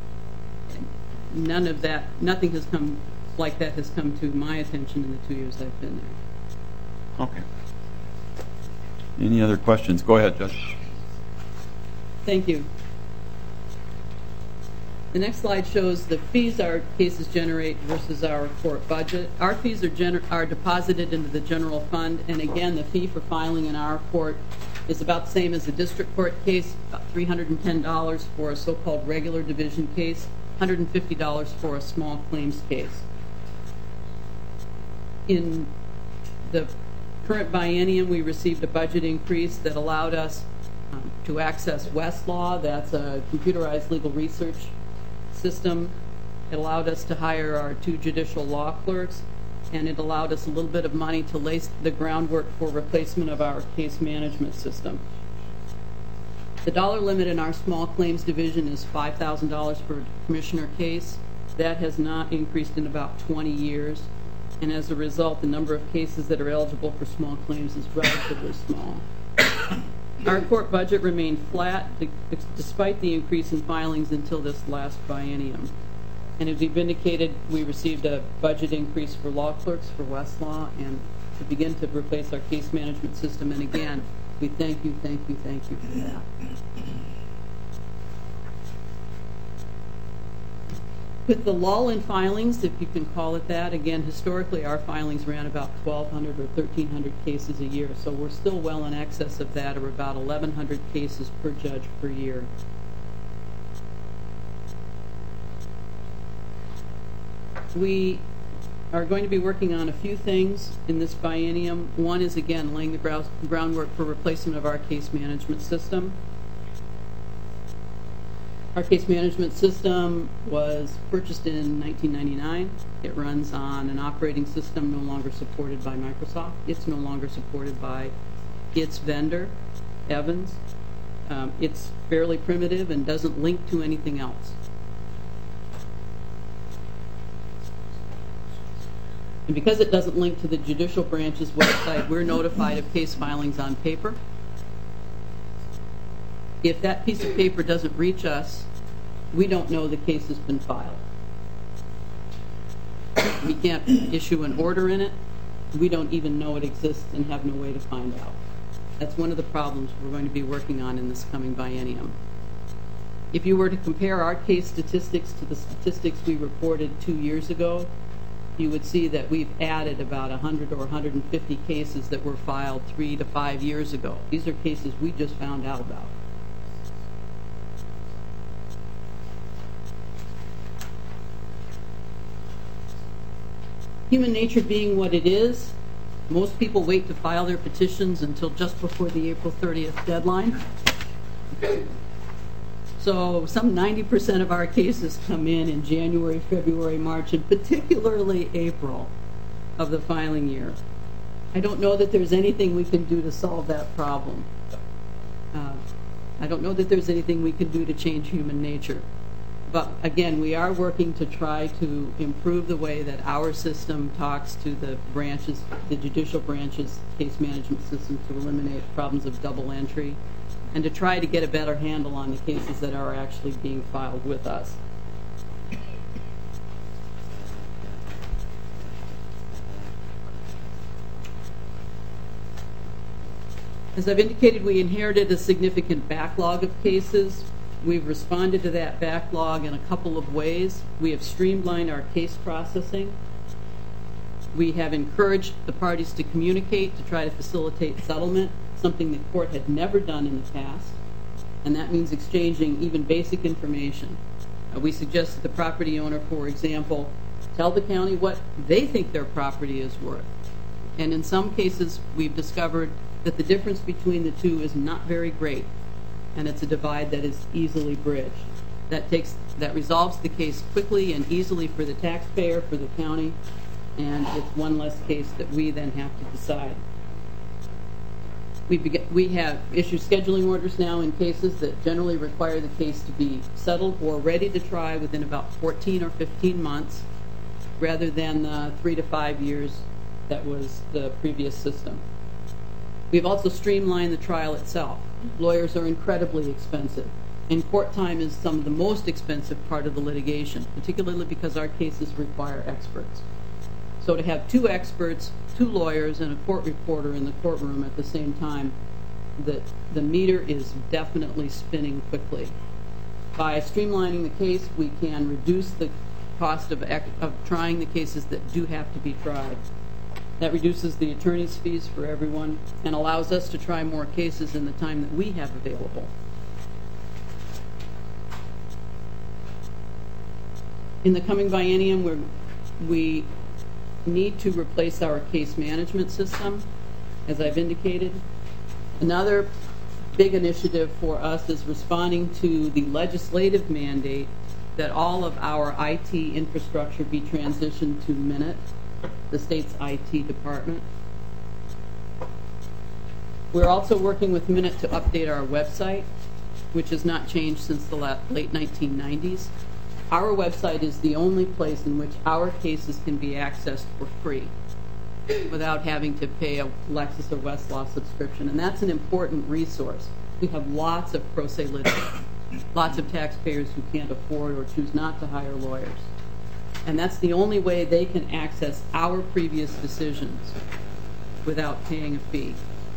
none of that, nothing has come like that has come to my attention in the two years I've been there. Okay. Any other questions? Go ahead, Judge. Thank you. The next slide shows the fees our cases generate versus our court budget. Our fees are, gener- are deposited into the general fund, and again, the fee for filing in our court is about the same as a district court case, about three hundred ten dollars for a so-called regular division case, one hundred fifty dollars for a small claims case. In the current biennium, we received a budget increase that allowed us um, to access Westlaw. That's a computerized legal research system. It allowed us to hire our two judicial law clerks, and it allowed us a little bit of money to lay the groundwork for replacement of our case management system. The dollar limit in our small claims division is five thousand dollars per commissioner case. That has not increased in about twenty years, and as a result, the number of cases that are eligible for small claims is relatively small. Our court budget remained flat despite the increase in filings until this last biennium. And as we've indicated, we received a budget increase for law clerks for Westlaw and to begin to replace our case management system. And again, we thank you, thank you, thank you for that. With the lull in filings, if you can call it that, again, historically our filings ran about twelve hundred or thirteen hundred cases a year, so we're still well in excess of that, or about eleven hundred cases per judge per year. We are going to be working on a few things in this biennium. One is, again, laying the groundwork for replacement of our case management system. Our case management system was purchased in nineteen ninety-nine. It runs on an operating system no longer supported by Microsoft. It's no longer supported by its vendor, Evans. Um, it's fairly primitive and doesn't link to anything else. And because it doesn't link to the judicial branch's website, we're notified of case filings on paper. If that piece of paper doesn't reach us, we don't know the case has been filed. We can't issue an order in it. We don't even know it exists and have no way to find out. That's one of the problems we're going to be working on in this coming biennium. If you were to compare our case statistics to the statistics we reported two years ago, you would see that we've added about one hundred or one hundred fifty cases that were filed three to five years ago. These are cases we just found out about. Human nature being what it is, most people wait to file their petitions until just before the April thirtieth deadline. So some ninety percent of our cases come in in January, February, March, and particularly April of the filing year. I don't know that there's anything we can do to solve that problem. Uh, I don't know that there's anything we can do to change human nature. But again, we are working to try to improve the way that our system talks to the branches, the judicial branches, case management system, to eliminate problems of double entry, and to try to get a better handle on the cases that are actually being filed with us. As I've indicated, we inherited a significant backlog of cases. We've responded to that backlog in a couple of ways. We have streamlined our case processing. We have encouraged the parties to communicate to try to facilitate settlement, something the court had never done in the past, and that means exchanging even basic information. Uh, we suggest that the property owner, for example, tell the county what they think their property is worth. And in some cases, we've discovered that the difference between the two is not very great, and it's a divide that is easily bridged. That takes, that resolves the case quickly and easily for the taxpayer, for the county, and it's one less case that we then have to decide. We, begin, we have issued scheduling orders now in cases that generally require the case to be settled or ready to try within about fourteen or fifteen months, rather than the three to five years that was the previous system. We've also streamlined the trial itself. Lawyers are incredibly expensive, and court time is some of the most expensive part of the litigation, particularly because our cases require experts. So to have two experts, two lawyers, and a court reporter in the courtroom at the same time, the, the meter is definitely spinning quickly. By streamlining the case, we can reduce the cost of, of trying the cases that do have to be tried. That reduces the attorney's fees for everyone and allows us to try more cases in the time that we have available. In the coming biennium, we're, we need to replace our case management system, as I've indicated. Another big initiative for us is responding to the legislative mandate that all of our I T infrastructure be transitioned to Minute, the state's I T department. We're also working with Minute to update our website, which has not changed since the late nineteen nineties. Our website is the only place in which our cases can be accessed for free without having to pay a Lexis or Westlaw subscription, and that's an important resource. We have lots of pro se litigants, lots of taxpayers who can't afford or choose not to hire lawyers. And that's the only way they can access our previous decisions without paying a fee.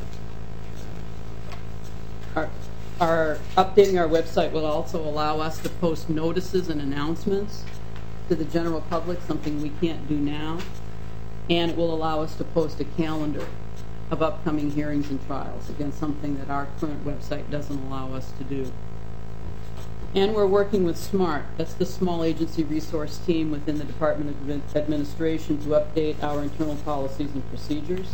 Our, our updating our website will also allow us to post notices and announcements to the general public, something we can't do now. And it will allow us to post a calendar of upcoming hearings and trials, again, something that our current website doesn't allow us to do. And we're working with SMART, that's the Small Agency Resource Team within the Department of Administration, to update our internal policies and procedures.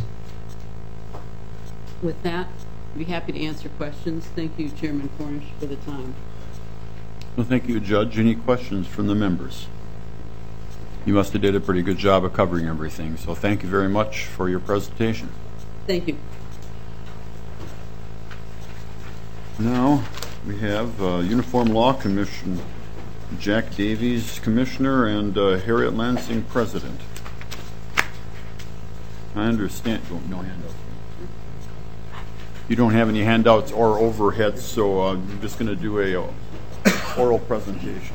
With that, I'd be happy to answer questions. Thank you, Chairman Cornish, for the time. Well, thank you, Judge. Any questions from the members? You must have did a pretty good job of covering everything, so thank you very much for your presentation. Thank you. Now, we have uh, Uniform Law Commission, Jack Davies, Commissioner, and uh, Harriet Lansing, President. I understand. Oh, no handouts. You don't have any handouts or overheads, so uh, I'm just going to do a uh, oral presentation.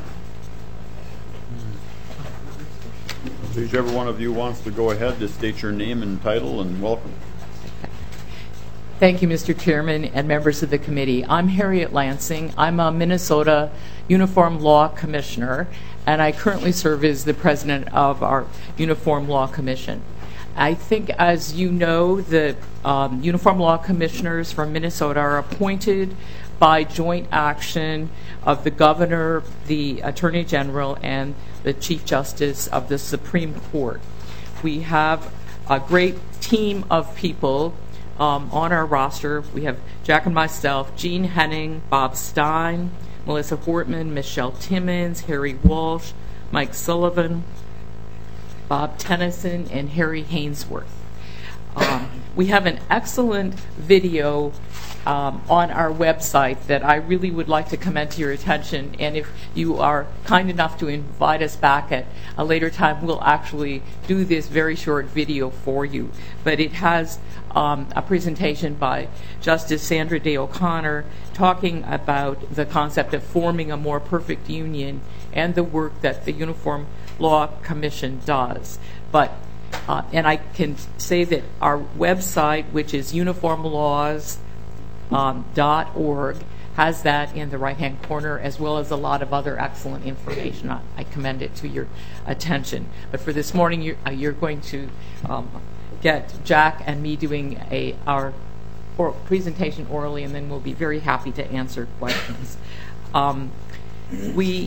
Whichever one of you wants to go ahead to state your name and title, and welcome. Thank you, Mister Chairman and members of the committee. I'm Harriet Lansing. I'm a Minnesota Uniform Law Commissioner, and I currently serve as the president of our Uniform Law Commission. I think, as you know, the um, Uniform Law Commissioners from Minnesota are appointed by joint action of the Governor, the Attorney General, and the Chief Justice of the Supreme Court. We have a great team of people Um, on our roster. We have Jack and myself, Jean Henning, Bob Stein, Melissa Hortman, Michelle Timmons, Harry Walsh, Mike Sullivan, Bob Tennyson, and Harry Hainsworth. Um, we have an excellent video um, on our website that I really would like to commend to your attention. And if you are kind enough to invite us back at a later time, we'll actually do this very short video for you. But it has um, a presentation by Justice Sandra Day O'Connor talking about the concept of forming a more perfect union and the work that the Uniform Law Commission does. But uh, and I can say that our website, which is uniform laws dot org, has that in the right-hand corner, as well as a lot of other excellent information. I, I commend it to your attention. But for this morning, you're, uh, you're going to um, get Jack and me doing a our or presentation orally, and then we'll be very happy to answer questions. Um, we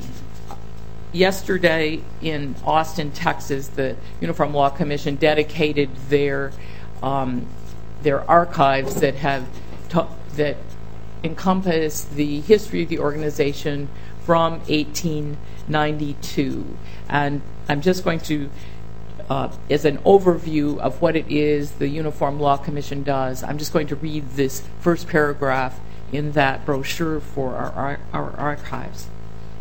yesterday in Austin, Texas, the Uniform Law Commission dedicated their um, their archives that have ta- that encompass the history of the organization from eighteen ninety-two, and I'm just going to. Uh, as an overview of what it is the Uniform Law Commission does, I'm just going to read this first paragraph in that brochure for our, our, our archives.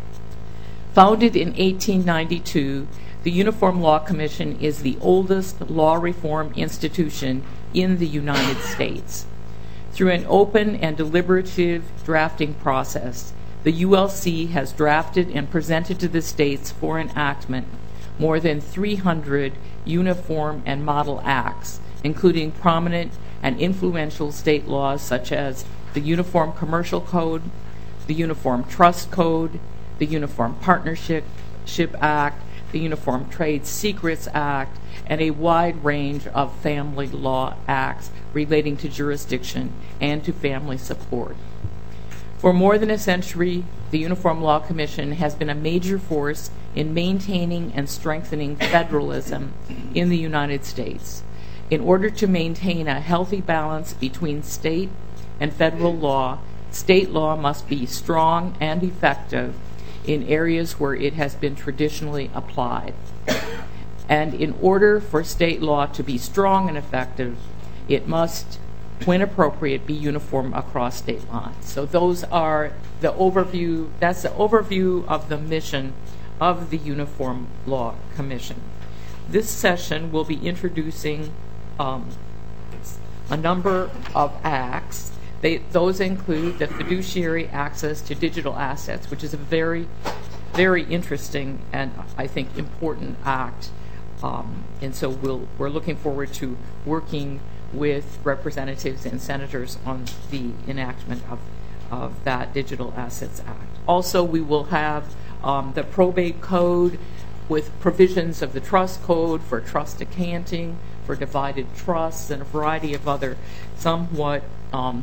Founded in eighteen ninety-two, the Uniform Law Commission is the oldest law reform institution in the United States. Through an open and deliberative drafting process, the U L C has drafted and presented to the states for enactment more than three hundred uniform and model acts, including prominent and influential state laws such as the Uniform Commercial Code, the Uniform Trust Code, the Uniform Partnership Act, the Uniform Trade Secrets Act, and a wide range of family law acts relating to jurisdiction and to family support. For more than a century, the Uniform Law Commission has been a major force in maintaining and strengthening federalism in the United States. In order to maintain a healthy balance between state and federal law, state law must be strong and effective in areas where it has been traditionally applied. And in order for state law to be strong and effective, it must, when appropriate, be uniform across state lines. So those are the overview, that's the overview of the mission of the Uniform Law Commission. This session will be introducing um, a number of acts. They, those include the Fiduciary Access to Digital Assets, which is a very, very interesting and I think important act. Um, and so we'll, we're looking forward to working with representatives and senators on the enactment of, of that Digital Assets Act. Also, we will have um, the probate code with provisions of the trust code for trust accounting, for divided trusts, and a variety of other somewhat um,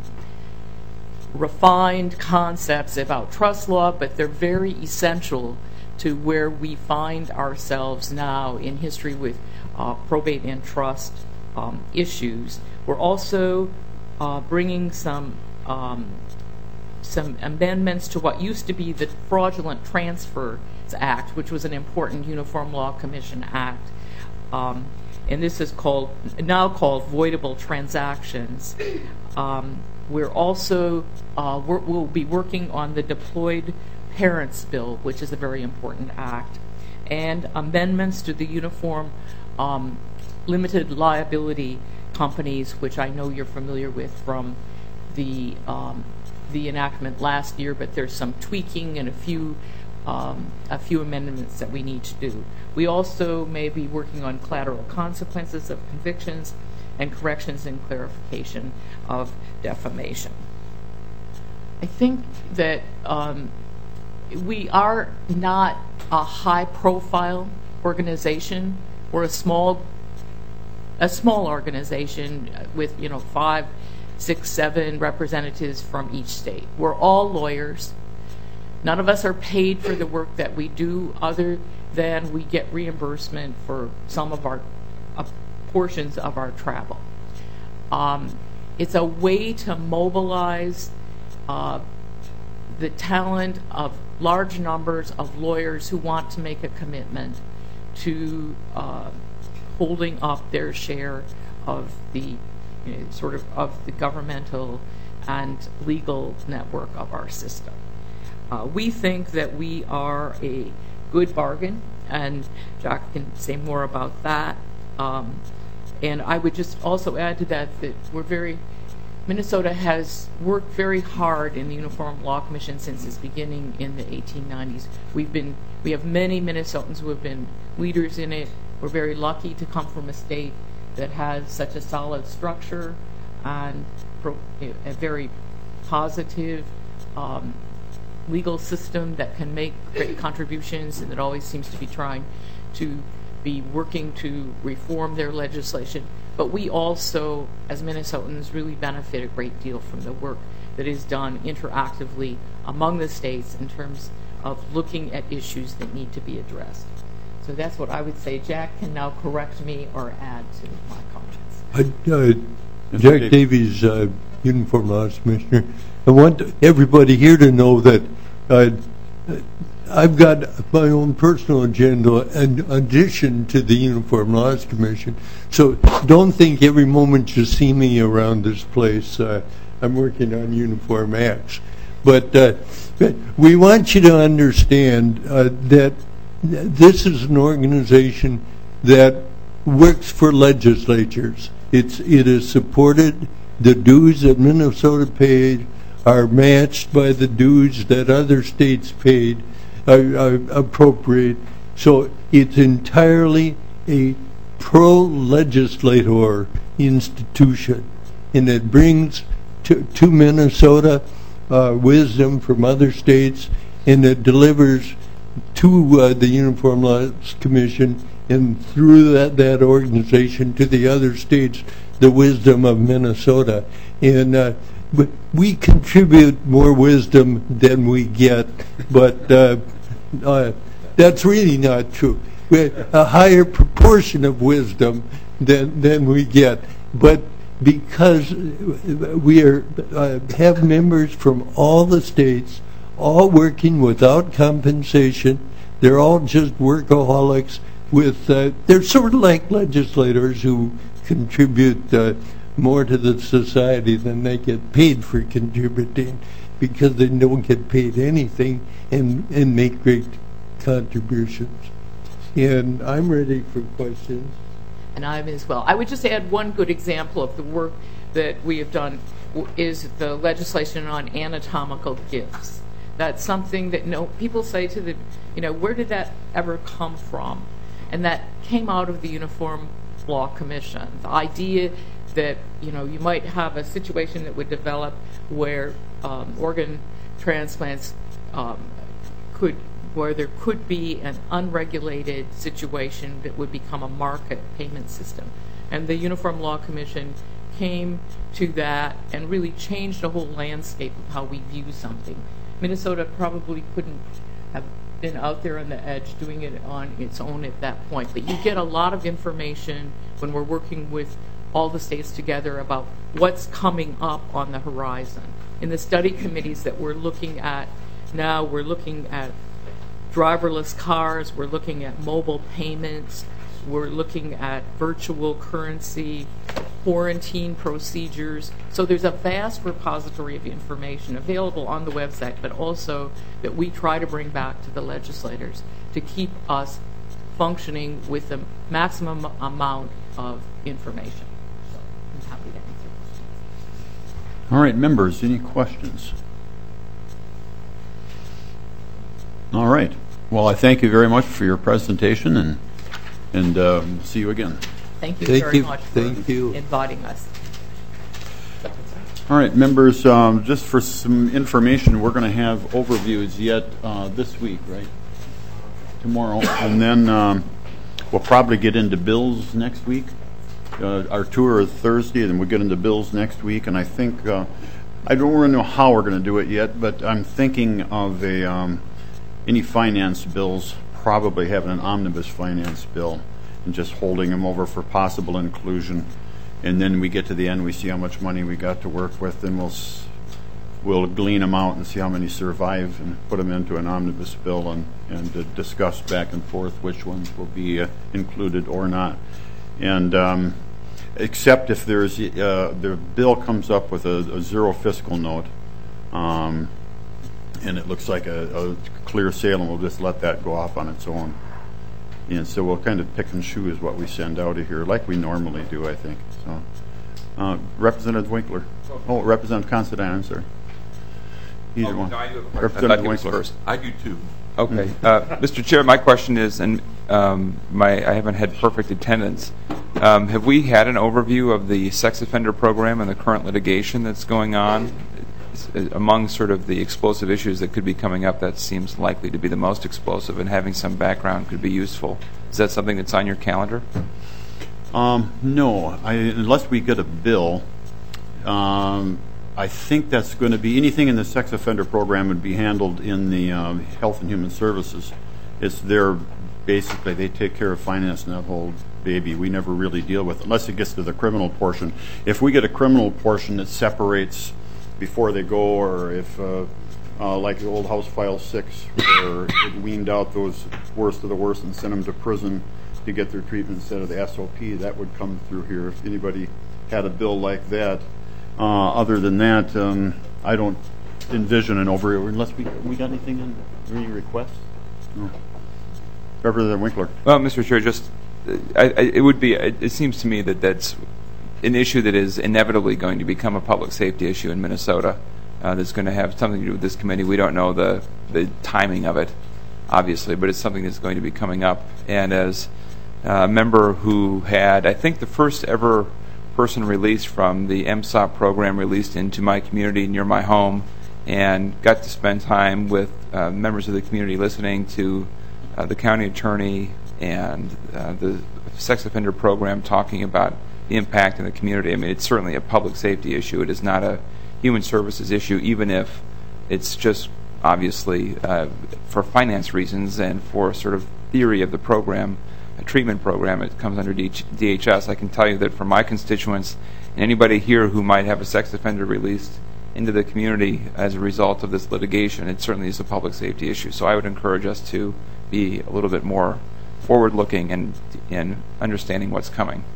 refined concepts about trust law, but they're very essential to where we find ourselves now in history with uh, probate and trust Um, issues. We're also uh, bringing some um, some amendments to what used to be the Fraudulent Transfers Act, which was an important Uniform Law Commission act, um, and this is called now called voidable transactions. Um, we're also uh, we're, we'll be working on the Deployed Parents Bill, which is a very important act, and amendments to the Uniform um, Limited Liability Companies, which I know you're familiar with from the um, the enactment last year, but there's some tweaking and a few um, a few amendments that we need to do. We also may be working on collateral consequences of convictions and corrections and clarification of defamation. I think that um, we are not a high-profile organization. We're a small a small organization with, you know, five, six, seven representatives from each state. We're all lawyers. None of us are paid for the work that we do other than we get reimbursement for some of our uh, portions of our travel. Um, it's a way to mobilize uh, the talent of large numbers of lawyers who want to make a commitment to uh, holding up their share of the you know, sort of of the governmental and legal network of our system. Uh, we think that we are a good bargain, and Jack can say more about that. Um, and I would just also add to that that we're very, Minnesota has worked very hard in the Uniform Law Commission since its beginning in the eighteen nineties. We've been, we have many Minnesotans who have been leaders in it. We're very lucky to come from a state that has such a solid structure and pro, a very positive um, legal system that can make great contributions and that always seems to be trying to be working to reform their legislation. But we also, as Minnesotans, really benefit a great deal from the work that is done interactively among the states in terms of looking at issues that need to be addressed. So that's what I would say. Jack can now correct me or add to my comments. Uh, uh, Jack Davies, uh, Uniform Laws Commissioner. I want everybody here to know that uh, I've got my own personal agenda in addition to the Uniform Laws Commission. So don't think every moment you see me around this place, uh, I'm working on Uniform Acts. But uh, we want you to understand uh, that this is an organization that works for legislatures. It's, it is supported. The dues that Minnesota paid are matched by the dues that other states paid, uh, uh, appropriate. So it's entirely a pro-legislator institution, and it brings to, to Minnesota uh, wisdom from other states, and it delivers to uh, the Uniform Laws Commission and through that, that organization to the other states the wisdom of Minnesota. And uh, but we contribute more wisdom than we get, but uh, uh, that's really not true. We have a higher proportion of wisdom than, than we get. But because we are uh, have members from all the states, all working without compensation, they're all just workaholics. With uh, they're sort of like legislators who contribute uh, more to the society than they get paid for contributing, because they don't get paid anything and and make great contributions. And I'm ready for questions. And I'm as well. I would just add one good example of the work that we have done is the legislation on anatomical gifts. That's something that no people say to the, you know, where did that ever come from? And that came out of the Uniform Law Commission. The idea that, you know, you might have a situation that would develop where um, organ transplants um, could, where there could be an unregulated situation that would become a market payment system. And the Uniform Law Commission came to that and really changed the whole landscape of how we view something. Minnesota probably couldn't have been out there on the edge doing it on its own at that point. But you get a lot of information when we're working with all the states together about what's coming up on the horizon. In the study committees that we're looking at now, we're looking at driverless cars, we're looking at mobile payments, we're looking at virtual currency, quarantine procedures. So there's a vast repository of information available on the website, but also that we try to bring back to the legislators to keep us functioning with the maximum amount of information. So I'm happy to answer questions. All right, members, any questions? All right. Well, I thank you very much for your presentation, and and uh, see you again. Thank you Thank very you. much Thank for you. inviting us. All right, members, um, just for some information, we're going to have overviews yet uh, this week, right? Tomorrow. And then um, we'll probably get into bills next week. Uh, our tour is Thursday, and then we'll get into bills next week. And I think, uh, I don't really know how we're going to do it yet, but I'm thinking of a um, any finance bills, probably having an omnibus finance bill and just holding them over for possible inclusion. And then we get to the end, we see how much money we got to work with, and we'll we'll glean them out and see how many survive and put them into an omnibus bill and, and uh, discuss back and forth which ones will be uh, included or not. And um, except if there's uh, the bill comes up with a, a zero fiscal note, um, and it looks like a, a clear sale, and we'll just let that go off on its own. And so we'll kind of pick and choose what we send out of here, like we normally do, I think. So, uh, Representative Winkler. Oh, Representative Considine, I'm sorry. Either Oh, one. no, I do have a question. Representative I thought he was Winkler. first. I do too. Okay. Uh, Mister Chair, my question is, and um, my I haven't had perfect attendance. Um, have we had an overview of the sex offender program and the current litigation that's going on? Among sort of the explosive issues that could be coming up, that seems likely to be the most explosive, and having some background could be useful. Is that something that's on your calendar? Um, no, I, unless we get a bill. Um, I think that's going to be anything in the sex offender program would be handled in the um, Health and Human Services. It's their basically they take care of financing that whole baby. We never really deal with it unless it gets to the criminal portion. If we get a criminal portion that separates before they go, or if uh, uh, like the old House File six, where it weaned out those worst of the worst and sent them to prison to get their treatment instead of the S O P, that would come through here if anybody had a bill like that. Uh, other than that, um, I don't envision an over unless we we got anything in any requests. No. Representative Winkler. Well, Mister Chair, just I, I, it would be. It, it seems to me that that's an issue that is inevitably going to become a public safety issue in Minnesota. Uh, that's going to have something to do with this committee. We don't know the the timing of it, obviously, but it's something that's going to be coming up. And as a member who had, I think, the first ever person released from the M S O P program released into my community near my home, and got to spend time with uh, members of the community listening to uh, the county attorney and uh, the sex offender program talking about the impact in the community. I mean, it's certainly a public safety issue. It is not a human services issue, even if it's just obviously uh, for finance reasons and for sort of theory of the program, a treatment program, it comes under D H S. I can tell you that for my constituents and anybody here who might have a sex offender released into the community as a result of this litigation, it certainly is a public safety issue. So I would encourage us to be a little bit more forward-looking and in understanding what's coming.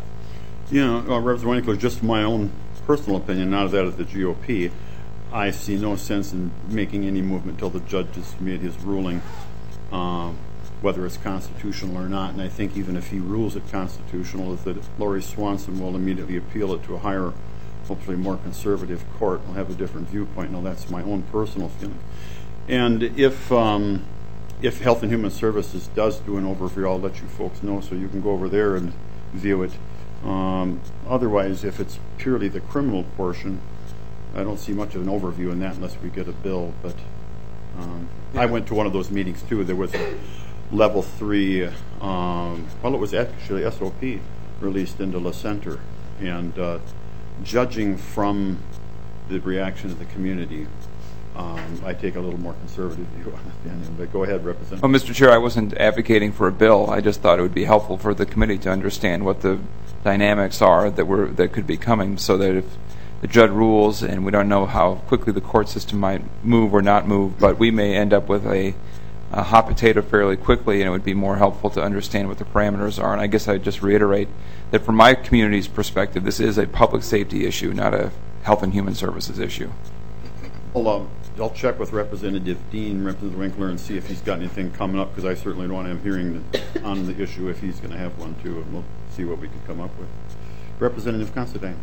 You know, uh, Representative Winkler, just my own personal opinion, not that of the G O P, I see no sense in making any movement until the judge has made his ruling, um, whether it's constitutional or not. And I think even if he rules it constitutional, is that Lori Swanson will immediately appeal it to a higher, hopefully more conservative court. We'll have a different viewpoint. Now, that's my own personal feeling. And if um, if Health and Human Services does do an overview, I'll let you folks know so you can go over there and view it. Um, otherwise, if it's purely the criminal portion, I don't see much of an overview in that unless we get a bill. But um, I went to one of those meetings too. There was a level three, um, well, it was actually S O P released into La Center, and uh, judging from the reaction of the community, um, I take a little more conservative view on it. But go ahead, Representative. Well, Mister Chair, I wasn't advocating for a bill. I just thought it would be helpful for the committee to understand what the dynamics are that were that could be coming, so that if the judge rules, and we don't know how quickly the court system might move or not move, but we may end up with a, a hot potato fairly quickly, and it would be more helpful to understand what the parameters are. And I guess I'd just reiterate that from my community's perspective, this is a public safety issue, not a health and human services issue. Well, um, I'll check with Representative Dean, Representative Winkler, and see if he's got anything coming up, because I certainly don't want him hearing the, on the issue if he's going to have one too, and we'll see what we can come up with. Representative Considine.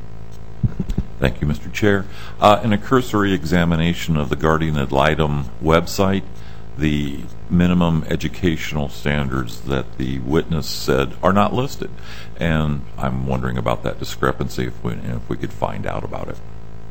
Thank you, Mister Chair. Uh, in a cursory examination of the Guardian Ad Litem website, the minimum educational standards that the witness said are not listed, and I'm wondering about that discrepancy, if we, if we could find out about it.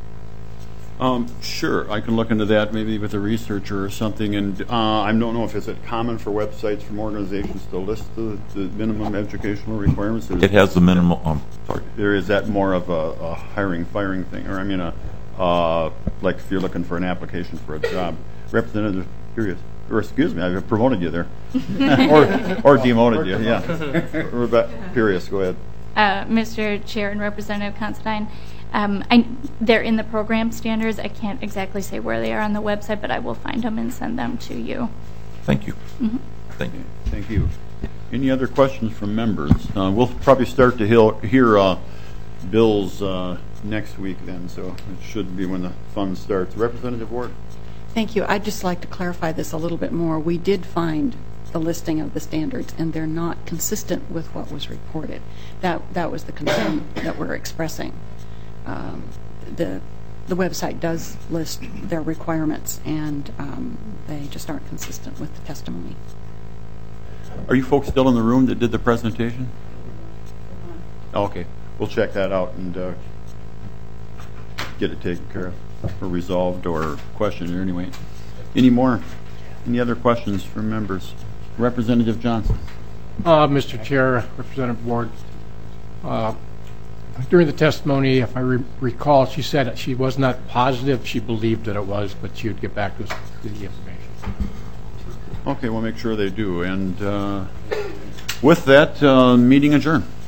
Um, sure, I can look into that maybe with a researcher or something. And uh, I don't know if it's common for websites from organizations to list the, the minimum educational requirements. There's, it has the minimum. Um, sorry. There is that more of a, a hiring, firing thing, or I mean, a uh, like if you're looking for an application for a job. Representative Curious, or excuse me, I've promoted you there, or or demoted you. Yeah, Rebecca Curious, go ahead. Uh, Mister Chair and Representative Considine. Um, I, they're in the program standards. I can't exactly say where they are on the website, but I will find them and send them to you. Thank you. Mm-hmm. Thank you. Thank you. Any other questions from members? Uh, we'll probably start to hear, hear uh, bills uh, next week then, so it should be when the fund starts. Representative Ward. Thank you. I'd just like to clarify this a little bit more. We did find the listing of the standards, and they're not consistent with what was reported. That that was the concern that we're expressing. Um, the the website does list their requirements, and um, they just aren't consistent with the testimony. Are you folks still in the room that did the presentation? Okay, we'll check that out and uh, get it taken care of, or resolved, or questioned, or anyway. Any more? Any other questions from members? Representative Johnson. Uh, Mister Chair, Representative Ward, uh, during the testimony, if I re- recall, she said that she was not positive. She believed that it was, but she would get back to us with the information. Okay, we'll make sure they do. And uh, with that, uh, meeting adjourned.